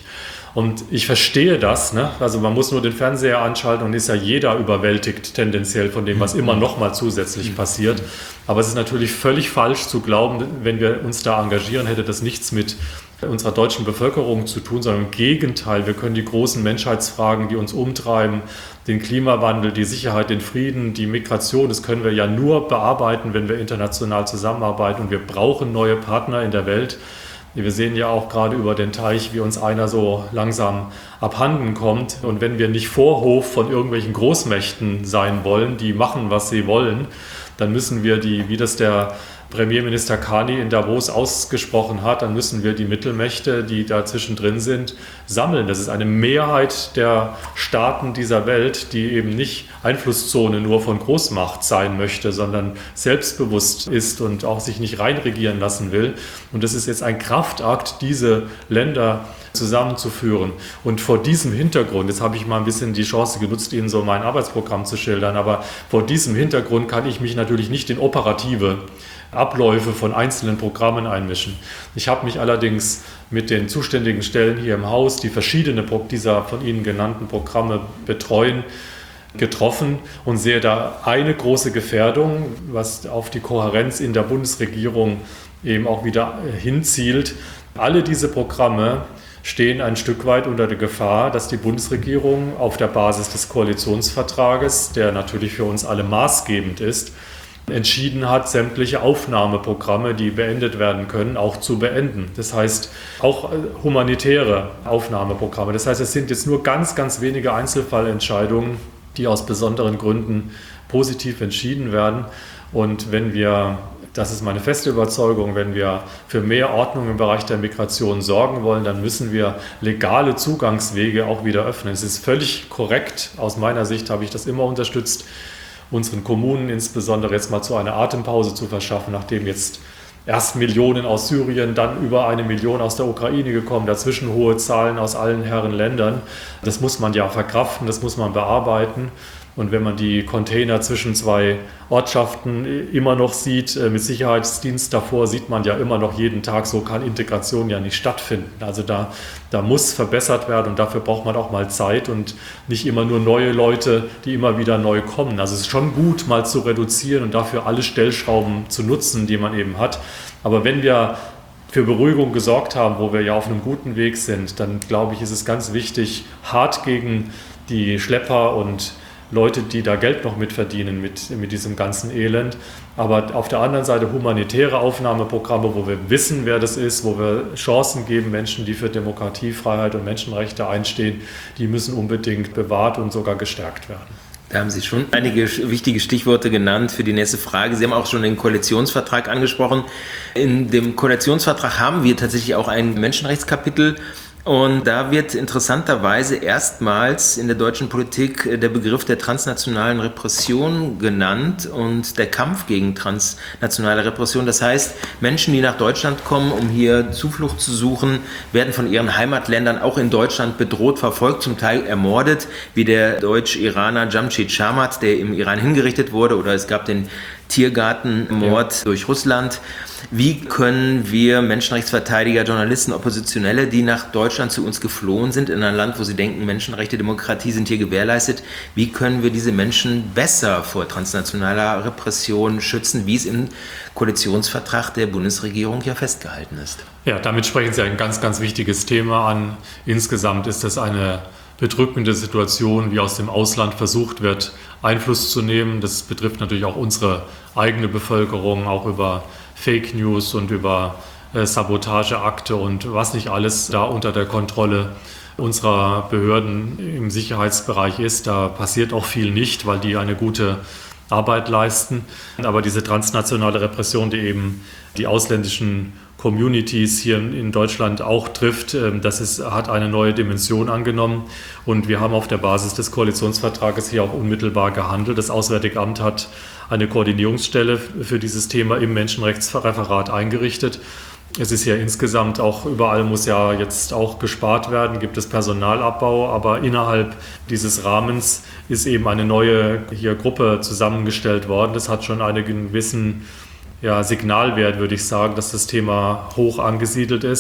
Und ich verstehe das, ne? Also man muss nur den Fernseher anschalten und ist ja jeder überwältigt tendenziell von dem, was immer noch mal zusätzlich passiert. Aber es ist natürlich völlig falsch zu glauben, wenn wir uns da engagieren, hätte das nichts mit unserer deutschen Bevölkerung zu tun, sondern im Gegenteil. Wir können die großen Menschheitsfragen, die uns umtreiben, den Klimawandel, die Sicherheit, den Frieden, die Migration, das können wir ja nur bearbeiten, wenn wir international zusammenarbeiten. Und wir brauchen neue Partner in der Welt. Wir sehen ja auch gerade über den Teich, wie uns einer so langsam abhanden kommt. Und wenn wir nicht Vorhof von irgendwelchen Großmächten sein wollen, die machen, was sie wollen, dann müssen wir die, wie das der Premierminister Carney in Davos ausgesprochen hat, dann müssen wir die Mittelmächte, die da zwischendrin sind, sammeln. Das ist eine Mehrheit der Staaten dieser Welt, die eben nicht Einflusszone nur von Großmacht sein möchte, sondern selbstbewusst ist und auch sich nicht reinregieren lassen will. Und das ist jetzt ein Kraftakt, diese Länder zusammenzuführen. Und vor diesem Hintergrund, jetzt habe ich mal ein bisschen die Chance genutzt, Ihnen so mein Arbeitsprogramm zu schildern, aber vor diesem Hintergrund kann ich mich natürlich nicht in operative Abläufe von einzelnen Programmen einmischen. Ich habe mich allerdings mit den zuständigen Stellen hier im Haus, die verschiedene dieser von Ihnen genannten Programme betreuen, getroffen und sehe da eine große Gefährdung, was auf die Kohärenz in der Bundesregierung eben auch wieder hinzielt. Alle diese Programme stehen ein Stück weit unter der Gefahr, dass die Bundesregierung auf der Basis des Koalitionsvertrages, der natürlich für uns alle maßgebend ist, entschieden hat, sämtliche Aufnahmeprogramme, die beendet werden können, auch zu beenden. Das heißt, auch humanitäre Aufnahmeprogramme. Das heißt, es sind jetzt nur ganz, ganz wenige Einzelfallentscheidungen, die aus besonderen Gründen positiv entschieden werden. Und wenn wir, das ist meine feste Überzeugung, wenn wir für mehr Ordnung im Bereich der Migration sorgen wollen, dann müssen wir legale Zugangswege auch wieder öffnen. Es ist völlig korrekt, aus meiner Sicht habe ich das immer unterstützt, unseren Kommunen insbesondere jetzt mal zu einer Atempause zu verschaffen, nachdem jetzt erst Millionen aus Syrien, dann über eine Million aus der Ukraine gekommen, dazwischen hohe Zahlen aus allen Herren Ländern. Das muss man ja verkraften, das muss man bearbeiten. Und wenn man die Container zwischen zwei Ortschaften immer noch sieht, mit Sicherheitsdienst davor, sieht man ja immer noch jeden Tag, so kann Integration ja nicht stattfinden. Also da, da muss verbessert werden und dafür braucht man auch mal Zeit und nicht immer nur neue Leute, die immer wieder neu kommen. Also es ist schon gut, mal zu reduzieren und dafür alle Stellschrauben zu nutzen, die man eben hat. Aber wenn wir für Beruhigung gesorgt haben, wo wir ja auf einem guten Weg sind, dann glaube ich, ist es ganz wichtig, hart gegen die Schlepper und Leute, die da Geld noch mitverdienen mit, mit diesem ganzen Elend. Aber auf der anderen Seite humanitäre Aufnahmeprogramme, wo wir wissen, wer das ist, wo wir Chancen geben, Menschen, die für Demokratie, Freiheit und Menschenrechte einstehen, die müssen unbedingt bewahrt und sogar gestärkt werden. Da haben Sie schon einige wichtige Stichworte genannt für die nächste Frage. Sie haben auch schon den Koalitionsvertrag angesprochen. In dem Koalitionsvertrag haben wir tatsächlich auch ein Menschenrechtskapitel. Und da wird interessanterweise erstmals in der deutschen Politik der Begriff der transnationalen Repression genannt und der Kampf gegen transnationale Repression. Das heißt, Menschen, die nach Deutschland kommen, um hier Zuflucht zu suchen, werden von ihren Heimatländern auch in Deutschland bedroht, verfolgt, zum Teil ermordet, wie der Deutsch-Iraner Jamshid Shamat, der im Iran hingerichtet wurde, oder es gab den Tiergartenmord ja. durch Russland. Wie können wir Menschenrechtsverteidiger, Journalisten, Oppositionelle, die nach Deutschland zu uns geflohen sind, in ein Land, wo sie denken, Menschenrechte, Demokratie sind hier gewährleistet, wie können wir diese Menschen besser vor transnationaler Repression schützen, wie es im Koalitionsvertrag der Bundesregierung ja festgehalten ist? Ja, damit sprechen Sie ein ganz, ganz wichtiges Thema an. Insgesamt ist das eine bedrückende Situation, wie aus dem Ausland versucht wird, Einfluss zu nehmen. Das betrifft natürlich auch unsere eigene Bevölkerung, auch über Fake News und über äh, Sabotageakte und was nicht alles da unter der Kontrolle unserer Behörden im Sicherheitsbereich ist. Da passiert auch viel nicht, weil die eine gute Arbeit leisten. Aber diese transnationale Repression, die eben die ausländischen Communities hier in Deutschland auch trifft, das ist, hat eine neue Dimension angenommen. Und wir haben auf der Basis des Koalitionsvertrages hier auch unmittelbar gehandelt. Das Auswärtige Amt hat eine Koordinierungsstelle für dieses Thema im Menschenrechtsreferat eingerichtet. Es ist ja insgesamt auch, überall muss ja jetzt auch gespart werden, gibt es Personalabbau, aber innerhalb dieses Rahmens ist eben eine neue hier Gruppe zusammengestellt worden. Das hat schon einen gewissen ja, Signalwert, würde ich sagen, dass das Thema hoch angesiedelt ist.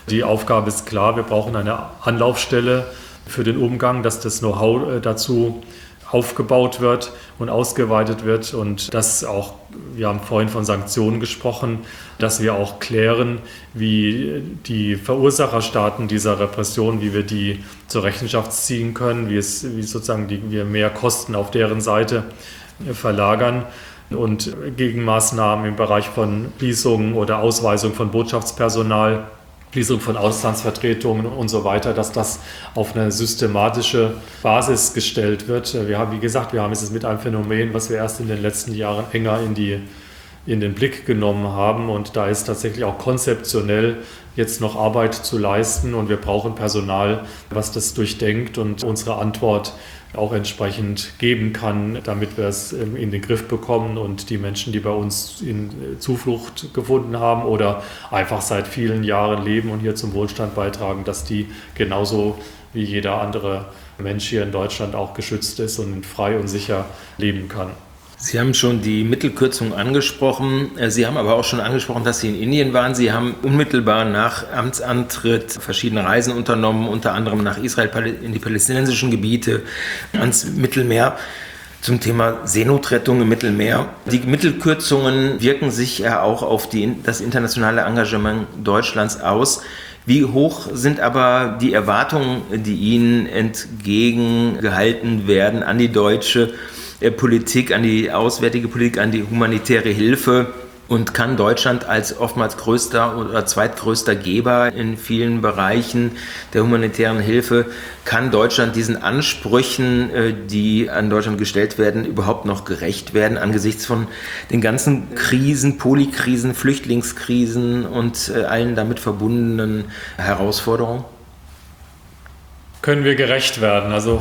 Die Aufgabe ist klar, wir brauchen eine Anlaufstelle für den Umgang, dass das Know-how dazu aufgebaut wird und ausgeweitet wird und dass auch, wir haben vorhin von Sanktionen gesprochen, dass wir auch klären, wie die Verursacherstaaten dieser Repression, wie wir die zur Rechenschaft ziehen können, wie es, wie sozusagen die, wir mehr Kosten auf deren Seite verlagern und Gegenmaßnahmen im Bereich von Schließungen oder Ausweisung von Botschaftspersonal, Schließung von Auslandsvertretungen und so weiter, dass das auf eine systematische Basis gestellt wird. Wir haben, wie gesagt, wir haben es mit einem Phänomen, was wir erst in den letzten Jahren enger in, die, in den Blick genommen haben. Und da ist tatsächlich auch konzeptionell jetzt noch Arbeit zu leisten. Und wir brauchen Personal, was das durchdenkt und unsere Antwort auch entsprechend geben kann, damit wir es in den Griff bekommen und die Menschen, die bei uns in Zuflucht gefunden haben oder einfach seit vielen Jahren leben und hier zum Wohlstand beitragen, dass die genauso wie jeder andere Mensch hier in Deutschland auch geschützt ist und frei und sicher leben kann. Sie haben schon die Mittelkürzung angesprochen. Sie haben aber auch schon angesprochen, dass Sie in Indien waren. Sie haben unmittelbar nach Amtsantritt verschiedene Reisen unternommen, unter anderem nach Israel, in die palästinensischen Gebiete, ans Mittelmeer. Zum Thema Seenotrettung im Mittelmeer. Die Mittelkürzungen wirken sich ja auch auf die, das internationale Engagement Deutschlands aus. Wie hoch sind aber die Erwartungen, die Ihnen entgegengehalten werden an die deutsche Politik, an die auswärtige Politik, an die humanitäre Hilfe? Und kann Deutschland als oftmals größter oder zweitgrößter Geber in vielen Bereichen der humanitären Hilfe, kann Deutschland diesen Ansprüchen, die an Deutschland gestellt werden, überhaupt noch gerecht werden angesichts von den ganzen Krisen, Polykrisen, Flüchtlingskrisen und allen damit verbundenen Herausforderungen? Können wir gerecht werden? Also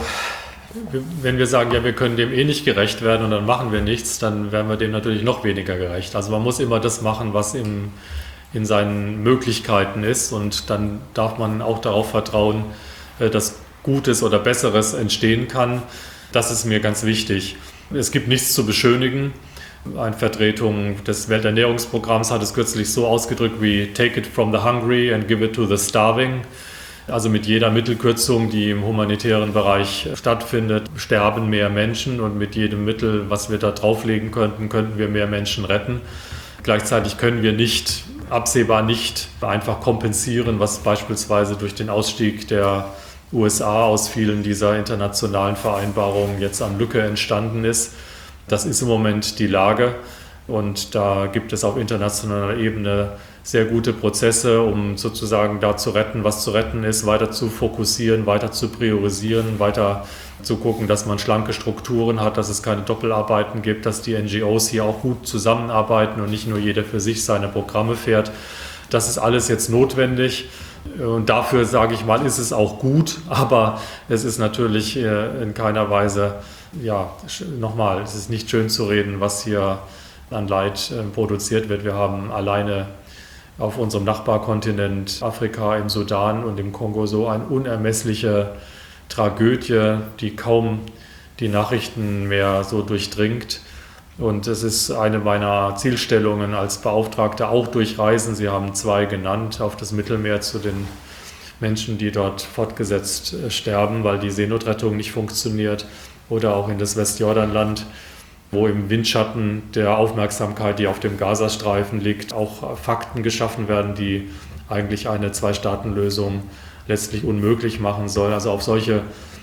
wenn wir sagen, ja, wir können dem eh nicht gerecht werden und dann machen wir nichts, dann werden wir dem natürlich noch weniger gerecht. Also man muss immer das machen, was im, in seinen Möglichkeiten ist, und dann darf man auch darauf vertrauen, dass Gutes oder Besseres entstehen kann. Das ist mir ganz wichtig. Es gibt nichts zu beschönigen. Eine Vertretung des Welternährungsprogramms hat es kürzlich so ausgedrückt wie "Take it from the hungry and give it to the starving". Also mit jeder Mittelkürzung, die im humanitären Bereich stattfindet, sterben mehr Menschen, und mit jedem Mittel, was wir da drauflegen könnten, könnten wir mehr Menschen retten. Gleichzeitig können wir nicht, absehbar nicht, einfach kompensieren, was beispielsweise durch den Ausstieg der U S A aus vielen dieser internationalen Vereinbarungen jetzt an Lücke entstanden ist. Das ist im Moment die Lage, und da gibt es auf internationaler Ebene sehr gute Prozesse, um sozusagen da zu retten, was zu retten ist, weiter zu fokussieren, weiter zu priorisieren, weiter zu gucken, dass man schlanke Strukturen hat, dass es keine Doppelarbeiten gibt, dass die N G Os hier auch gut zusammenarbeiten und nicht nur jeder für sich seine Programme fährt. Das ist alles jetzt notwendig, und dafür, sage ich mal, ist es auch gut, aber es ist natürlich in keiner Weise, ja, nochmal, es ist nicht schön zu reden, was hier an Leid produziert wird. Wir haben alleine auf unserem Nachbarkontinent Afrika, im Sudan und im Kongo so eine unermessliche Tragödie, die kaum die Nachrichten mehr so durchdringt. Und es ist eine meiner Zielstellungen als Beauftragter, auch durch Reisen, Sie haben zwei genannt, auf das Mittelmeer zu den Menschen, die dort fortgesetzt sterben, weil die Seenotrettung nicht funktioniert, oder auch in das Westjordanland, wo im Windschatten der Aufmerksamkeit, die auf dem Gazastreifen liegt, auch Fakten geschaffen werden, die eigentlich eine Zwei-Staaten-Lösung letztlich unmöglich machen sollen. Also auf solche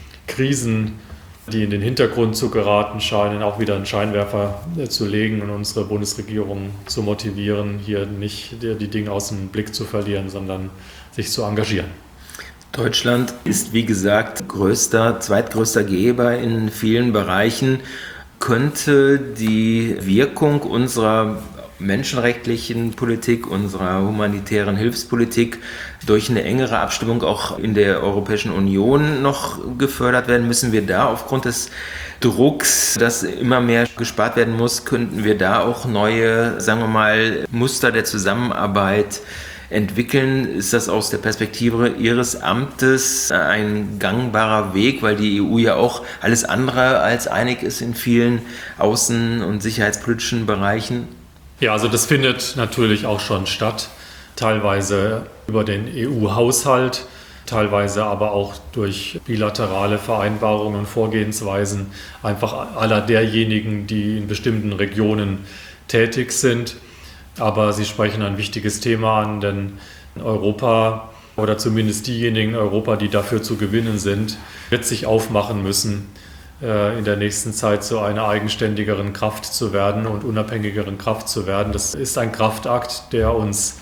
Krisen, die in den Hintergrund zu geraten scheinen, auch wieder einen Scheinwerfer zu legen und unsere Bundesregierung zu motivieren, hier nicht die Dinge aus dem Blick zu verlieren, sondern sich zu engagieren. Deutschland ist, wie gesagt, größter, zweitgrößter Geber in vielen Bereichen. Könnte die Wirkung unserer menschenrechtlichen Politik, unserer humanitären Hilfspolitik durch eine engere Abstimmung auch in der Europäischen Union noch gefördert werden? Müssen wir da aufgrund des Drucks, dass immer mehr gespart werden muss, könnten wir da auch neue, sagen wir mal, Muster der Zusammenarbeit entwickeln? Ist das aus der Perspektive Ihres Amtes ein gangbarer Weg, weil die E U ja auch alles andere als einig ist in vielen außen- und sicherheitspolitischen Bereichen? Ja, also das findet natürlich auch schon statt. teilweise über den E U-Haushalt, teilweise aber auch durch bilaterale Vereinbarungen und Vorgehensweisen einfach aller derjenigen, die in bestimmten Regionen tätig sind. Aber Sie sprechen ein wichtiges Thema an, denn Europa oder zumindest diejenigen in Europa, die dafür zu gewinnen sind, wird sich aufmachen müssen, in der nächsten Zeit zu einer eigenständigeren Kraft zu werden und unabhängigeren Kraft zu werden. Das ist ein Kraftakt, der uns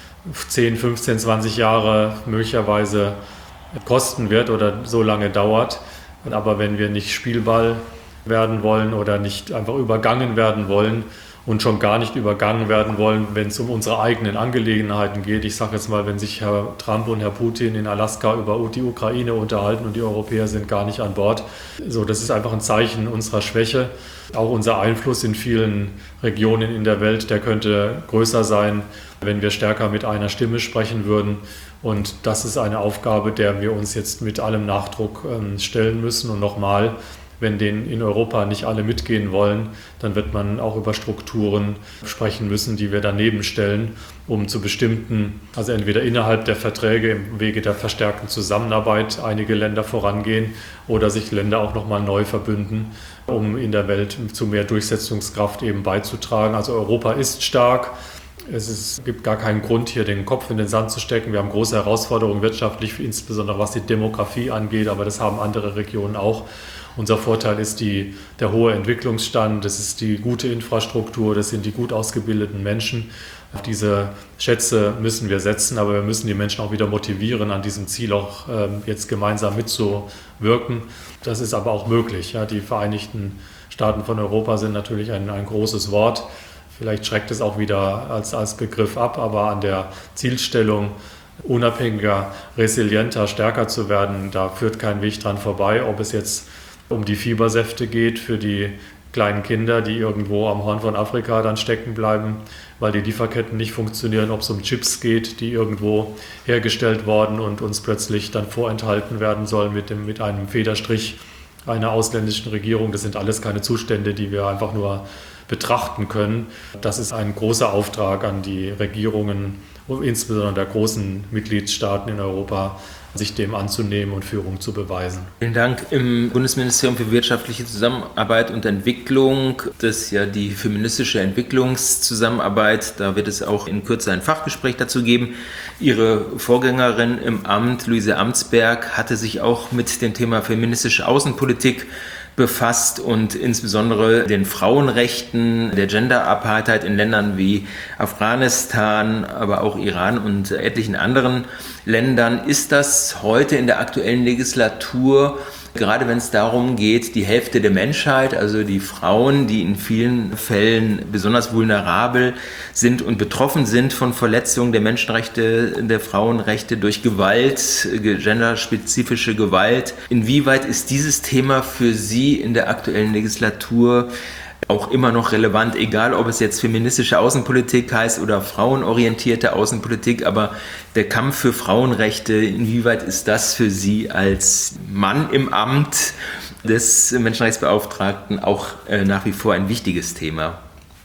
zehn, fünfzehn, zwanzig Jahre möglicherweise kosten wird oder so lange dauert. Aber wenn wir nicht Spielball werden wollen oder nicht einfach übergangen werden wollen und schon gar nicht übergangen werden wollen, wenn es um unsere eigenen Angelegenheiten geht. Ich sage jetzt mal, wenn sich Herr Trump und Herr Putin in Alaska über die Ukraine unterhalten und die Europäer sind gar nicht an Bord. So, das ist einfach ein Zeichen unserer Schwäche. Auch unser Einfluss in vielen Regionen in der Welt, der könnte größer sein, wenn wir stärker mit einer Stimme sprechen würden. Und das ist eine Aufgabe, der wir uns jetzt mit allem Nachdruck ähm, stellen müssen. Und nochmal, wenn denen in Europa nicht alle mitgehen wollen, dann wird man auch über Strukturen sprechen müssen, die wir daneben stellen, um zu bestimmten, also entweder innerhalb der Verträge im Wege der verstärkten Zusammenarbeit einige Länder vorangehen oder sich Länder auch nochmal neu verbünden, um in der Welt zu mehr Durchsetzungskraft eben beizutragen. Also Europa ist stark. Es ist, gibt gar keinen Grund, hier den Kopf in den Sand zu stecken. Wir haben große Herausforderungen wirtschaftlich, insbesondere was die Demografie angeht, aber das haben andere Regionen auch. Unser Vorteil ist die, der hohe Entwicklungsstand, das ist die gute Infrastruktur, das sind die gut ausgebildeten Menschen. Auf diese Schätze müssen wir setzen, aber wir müssen die Menschen auch wieder motivieren, an diesem Ziel auch äh, jetzt gemeinsam mitzuwirken. Das ist aber auch möglich. Ja. Die Vereinigten Staaten von Europa sind natürlich ein, ein großes Wort. Vielleicht schreckt es auch wieder als, als Begriff ab, aber an der Zielstellung, unabhängiger, resilienter, stärker zu werden, da führt kein Weg dran vorbei, ob es jetzt um die Fiebersäfte geht für die kleinen Kinder, die irgendwo am Horn von Afrika dann stecken bleiben, weil die Lieferketten nicht funktionieren, ob es um Chips geht, die irgendwo hergestellt worden und uns plötzlich dann vorenthalten werden sollen mit, dem, mit einem Federstrich einer ausländischen Regierung. Das sind alles keine Zustände, die wir einfach nur betrachten können. Das ist ein großer Auftrag an die Regierungen, insbesondere der großen Mitgliedstaaten in Europa, sich dem anzunehmen und Führung zu beweisen. Vielen Dank. Im Bundesministerium für wirtschaftliche Zusammenarbeit und Entwicklung, das ist ja die feministische Entwicklungszusammenarbeit, da wird es auch in Kürze ein Fachgespräch dazu geben. Ihre Vorgängerin im Amt, Luise Amtsberg, hatte sich auch mit dem Thema feministische Außenpolitik befasst und insbesondere den Frauenrechten, der Gender-Apartheid in Ländern wie Afghanistan, aber auch Iran und etlichen anderen Ländern. Ist das heute in der aktuellen Legislatur, gerade wenn es darum geht, die Hälfte der Menschheit, also die Frauen, die in vielen Fällen besonders vulnerabel sind und betroffen sind von Verletzungen der Menschenrechte, der Frauenrechte durch Gewalt, genderspezifische Gewalt. Inwieweit ist dieses Thema für Sie in der aktuellen Legislatur auch immer noch relevant, egal ob es jetzt feministische Außenpolitik heißt oder frauenorientierte Außenpolitik, aber der Kampf für Frauenrechte, inwieweit ist das für Sie als Mann im Amt des Menschenrechtsbeauftragten auch äh, nach wie vor ein wichtiges Thema?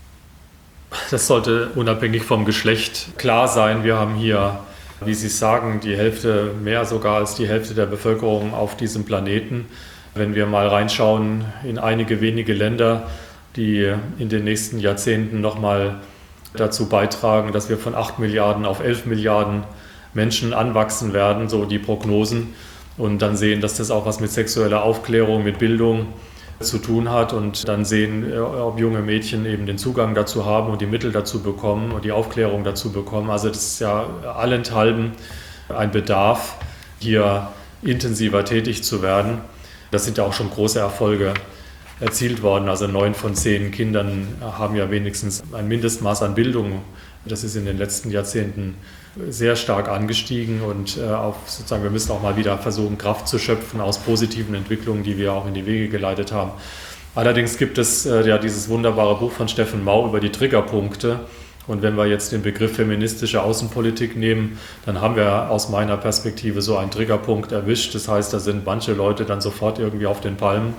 Das sollte unabhängig vom Geschlecht klar sein. Wir haben hier, wie Sie sagen, die Hälfte, mehr sogar als die Hälfte der Bevölkerung auf diesem Planeten. Wenn wir mal reinschauen in einige wenige Länder, die in den nächsten Jahrzehnten nochmal dazu beitragen, dass wir von acht Milliarden auf elf Milliarden Menschen anwachsen werden, so die Prognosen, und dann sehen, dass das auch was mit sexueller Aufklärung, mit Bildung zu tun hat und dann sehen, ob junge Mädchen eben den Zugang dazu haben und die Mittel dazu bekommen und die Aufklärung dazu bekommen. Also das ist ja allenthalben ein Bedarf, hier intensiver tätig zu werden. Das sind ja auch schon große Erfolge erzielt worden. Also neun von zehn Kindern haben ja wenigstens ein Mindestmaß an Bildung. Das ist in den letzten Jahrzehnten sehr stark angestiegen und äh, auf, sozusagen, wir müssen auch mal wieder versuchen, Kraft zu schöpfen aus positiven Entwicklungen, die wir auch in die Wege geleitet haben. Allerdings gibt es äh, ja dieses wunderbare Buch von Steffen Mau über die Triggerpunkte. Und wenn wir jetzt den Begriff feministische Außenpolitik nehmen, dann haben wir aus meiner Perspektive so einen Triggerpunkt erwischt. Das heißt, da sind manche Leute dann sofort irgendwie auf den Palmen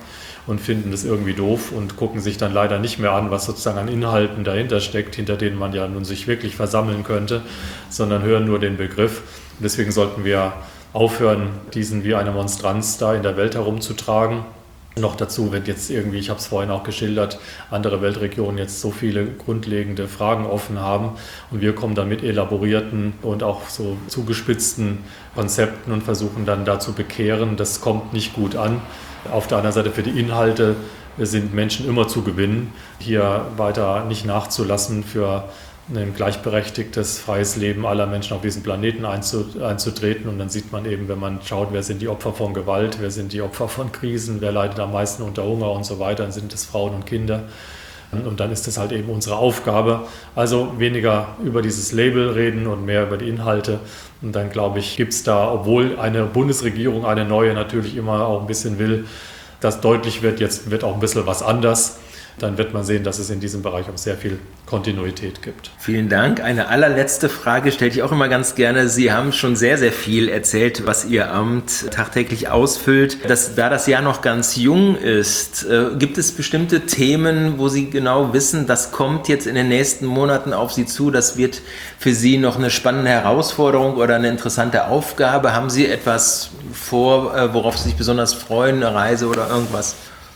und finden das irgendwie doof und gucken sich dann leider nicht mehr an, was sozusagen an Inhalten dahinter steckt, hinter denen man ja nun sich wirklich versammeln könnte, sondern hören nur den Begriff. Deswegen sollten wir aufhören, diesen wie eine Monstranz da in der Welt herumzutragen. Noch dazu, wenn jetzt irgendwie, ich habe es vorhin auch geschildert, andere Weltregionen jetzt so viele grundlegende Fragen offen haben und wir kommen dann mit elaborierten und auch so zugespitzten Konzepten und versuchen dann da zu bekehren, das kommt nicht gut an. Auf der anderen Seite für die Inhalte sind Menschen immer zu gewinnen, hier weiter nicht nachzulassen, für ein gleichberechtigtes, freies Leben aller Menschen auf diesem Planeten einzutreten. Und dann sieht man eben, wenn man schaut, wer sind die Opfer von Gewalt, wer sind die Opfer von Krisen, wer leidet am meisten unter Hunger und so weiter, dann sind es Frauen und Kinder. Und dann ist das halt eben unsere Aufgabe. Also weniger über dieses Label reden und mehr über die Inhalte. Und dann, glaube ich, gibt es da, obwohl eine Bundesregierung, eine neue, natürlich immer auch ein bisschen will, dass deutlich wird, jetzt wird auch ein bisschen was anders. Dann wird man sehen, dass es in diesem Bereich auch sehr viel Kontinuität gibt. Vielen Dank. Eine allerletzte Frage stelle ich auch immer ganz gerne. Sie haben schon sehr, sehr viel erzählt, was Ihr Amt tagtäglich ausfüllt. Dass, da das Jahr noch ganz jung ist, äh, gibt es bestimmte Themen, wo Sie genau wissen, das kommt jetzt in den nächsten Monaten auf Sie zu, das wird für Sie noch eine spannende Herausforderung oder eine interessante Aufgabe? Haben Sie etwas vor, äh, worauf Sie sich besonders freuen, eine Reise oder irgendwas?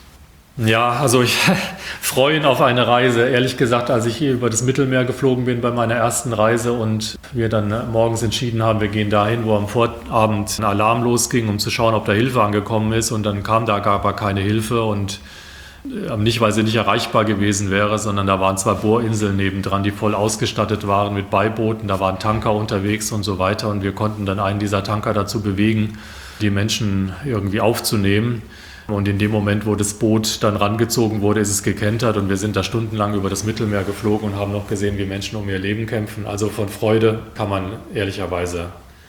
Ja, also ich freue mich auf eine Reise. Ehrlich gesagt, als ich hier über das Mittelmeer geflogen bin bei meiner ersten Reise und wir dann morgens entschieden haben, wir gehen dahin, wo am Vorabend ein Alarm losging, um zu schauen, ob da Hilfe angekommen ist, und dann kam da gar keine Hilfe und nicht, weil sie nicht erreichbar gewesen wäre, sondern da waren zwei Bohrinseln nebendran, die voll ausgestattet waren mit Beibooten, da waren Tanker unterwegs und so weiter, und wir konnten dann einen dieser Tanker dazu bewegen, die Menschen irgendwie aufzunehmen. Und in dem Moment, wo das Boot dann rangezogen wurde, ist es gekentert und wir sind da stundenlang über das Mittelmeer geflogen und haben noch gesehen, wie Menschen um ihr Leben kämpfen. Also von Freude kann man ehrlicherweise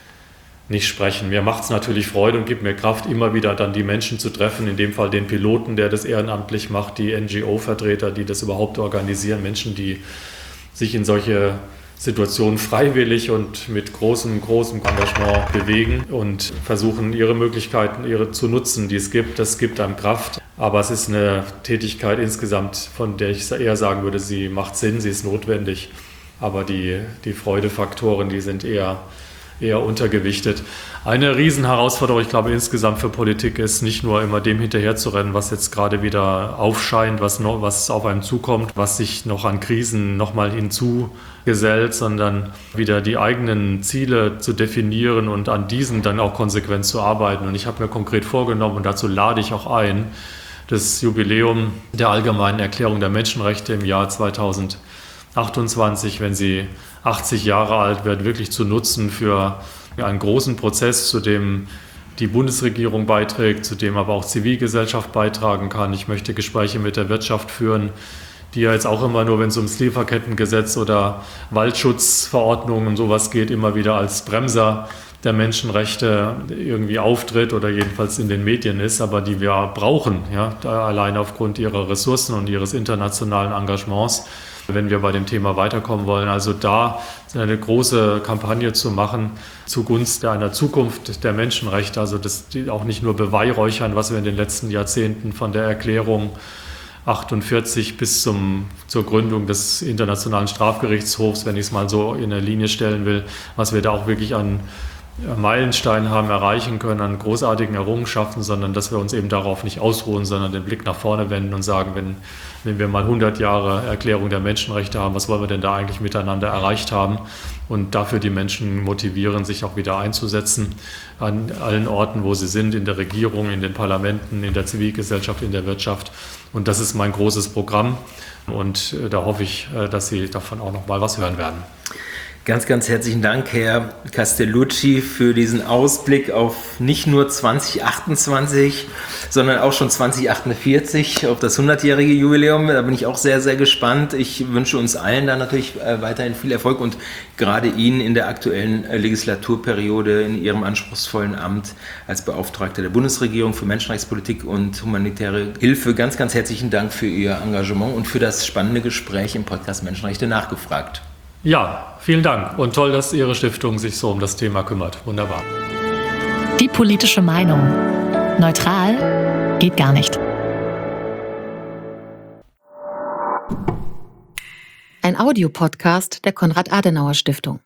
nicht sprechen. Mir macht es natürlich Freude und gibt mir Kraft, immer wieder dann die Menschen zu treffen, in dem Fall den Piloten, der das ehrenamtlich macht, die N G O-Vertreter, die das überhaupt organisieren, Menschen, die sich in solche Situationen freiwillig und mit großem, großem Engagement bewegen und versuchen, ihre Möglichkeiten ihre zu nutzen, die es gibt. Das gibt einem Kraft. Aber es ist eine Tätigkeit insgesamt, von der ich eher sagen würde, sie macht Sinn, sie ist notwendig. Aber die, die Freudefaktoren, die sind eher, eher untergewichtet. Eine Riesenherausforderung, ich glaube, insgesamt für Politik ist, nicht nur immer dem hinterherzurennen, was jetzt gerade wieder aufscheint, was, noch, was auf einem zukommt, was sich noch an Krisen nochmal hinzugesellt, sondern wieder die eigenen Ziele zu definieren und an diesen dann auch konsequent zu arbeiten. Und ich habe mir konkret vorgenommen, und dazu lade ich auch ein, das Jubiläum der Allgemeinen Erklärung der Menschenrechte im Jahr zweitausendachtundzwanzig, wenn sie achtzig Jahre alt wird, wirklich zu nutzen für einen großen Prozess, zu dem die Bundesregierung beiträgt, zu dem aber auch Zivilgesellschaft beitragen kann. Ich möchte Gespräche mit der Wirtschaft führen, die ja jetzt auch immer nur, wenn es ums Lieferkettengesetz oder Waldschutzverordnungen und sowas geht, immer wieder als Bremser der Menschenrechte irgendwie auftritt oder jedenfalls in den Medien ist, aber die wir brauchen, ja, allein aufgrund ihrer Ressourcen und ihres internationalen Engagements, wenn wir bei dem Thema weiterkommen wollen. Also da eine große Kampagne zu machen zugunsten einer Zukunft der Menschenrechte, also das auch nicht nur beweihräuchern, was wir in den letzten Jahrzehnten von der Erklärung achtundvierzig bis zum, zur Gründung des Internationalen Strafgerichtshofs, wenn ich es mal so in eine Linie stellen will, was wir da auch wirklich an Meilensteinen haben erreichen können, an großartigen Errungenschaften, sondern dass wir uns eben darauf nicht ausruhen, sondern den Blick nach vorne wenden und sagen, wenn, wenn wir mal hundert Jahre Erklärung der Menschenrechte haben, was wollen wir denn da eigentlich miteinander erreicht haben, und dafür die Menschen motivieren, sich auch wieder einzusetzen an allen Orten, wo sie sind, in der Regierung, in den Parlamenten, in der Zivilgesellschaft, in der Wirtschaft. Und das ist mein großes Programm, und da hoffe ich, dass Sie davon auch noch mal was hören werden. Ganz, ganz herzlichen Dank, Herr Castellucci, für diesen Ausblick auf nicht nur zwanzig achtundzwanzig, sondern auch schon zwanzig achtundvierzig, auf das hundertjährige Jubiläum. Da bin ich auch sehr, sehr gespannt. Ich wünsche uns allen da natürlich weiterhin viel Erfolg und gerade Ihnen in der aktuellen Legislaturperiode in Ihrem anspruchsvollen Amt als Beauftragter der Bundesregierung für Menschenrechtspolitik und humanitäre Hilfe. Ganz, ganz herzlichen Dank für Ihr Engagement und für das spannende Gespräch im Podcast Menschenrechte nachgefragt. Ja, vielen Dank und toll, dass Ihre Stiftung sich so um das Thema kümmert. Wunderbar. Die politische Meinung. Neutral geht gar nicht. Ein Audiopodcast der Konrad-Adenauer-Stiftung.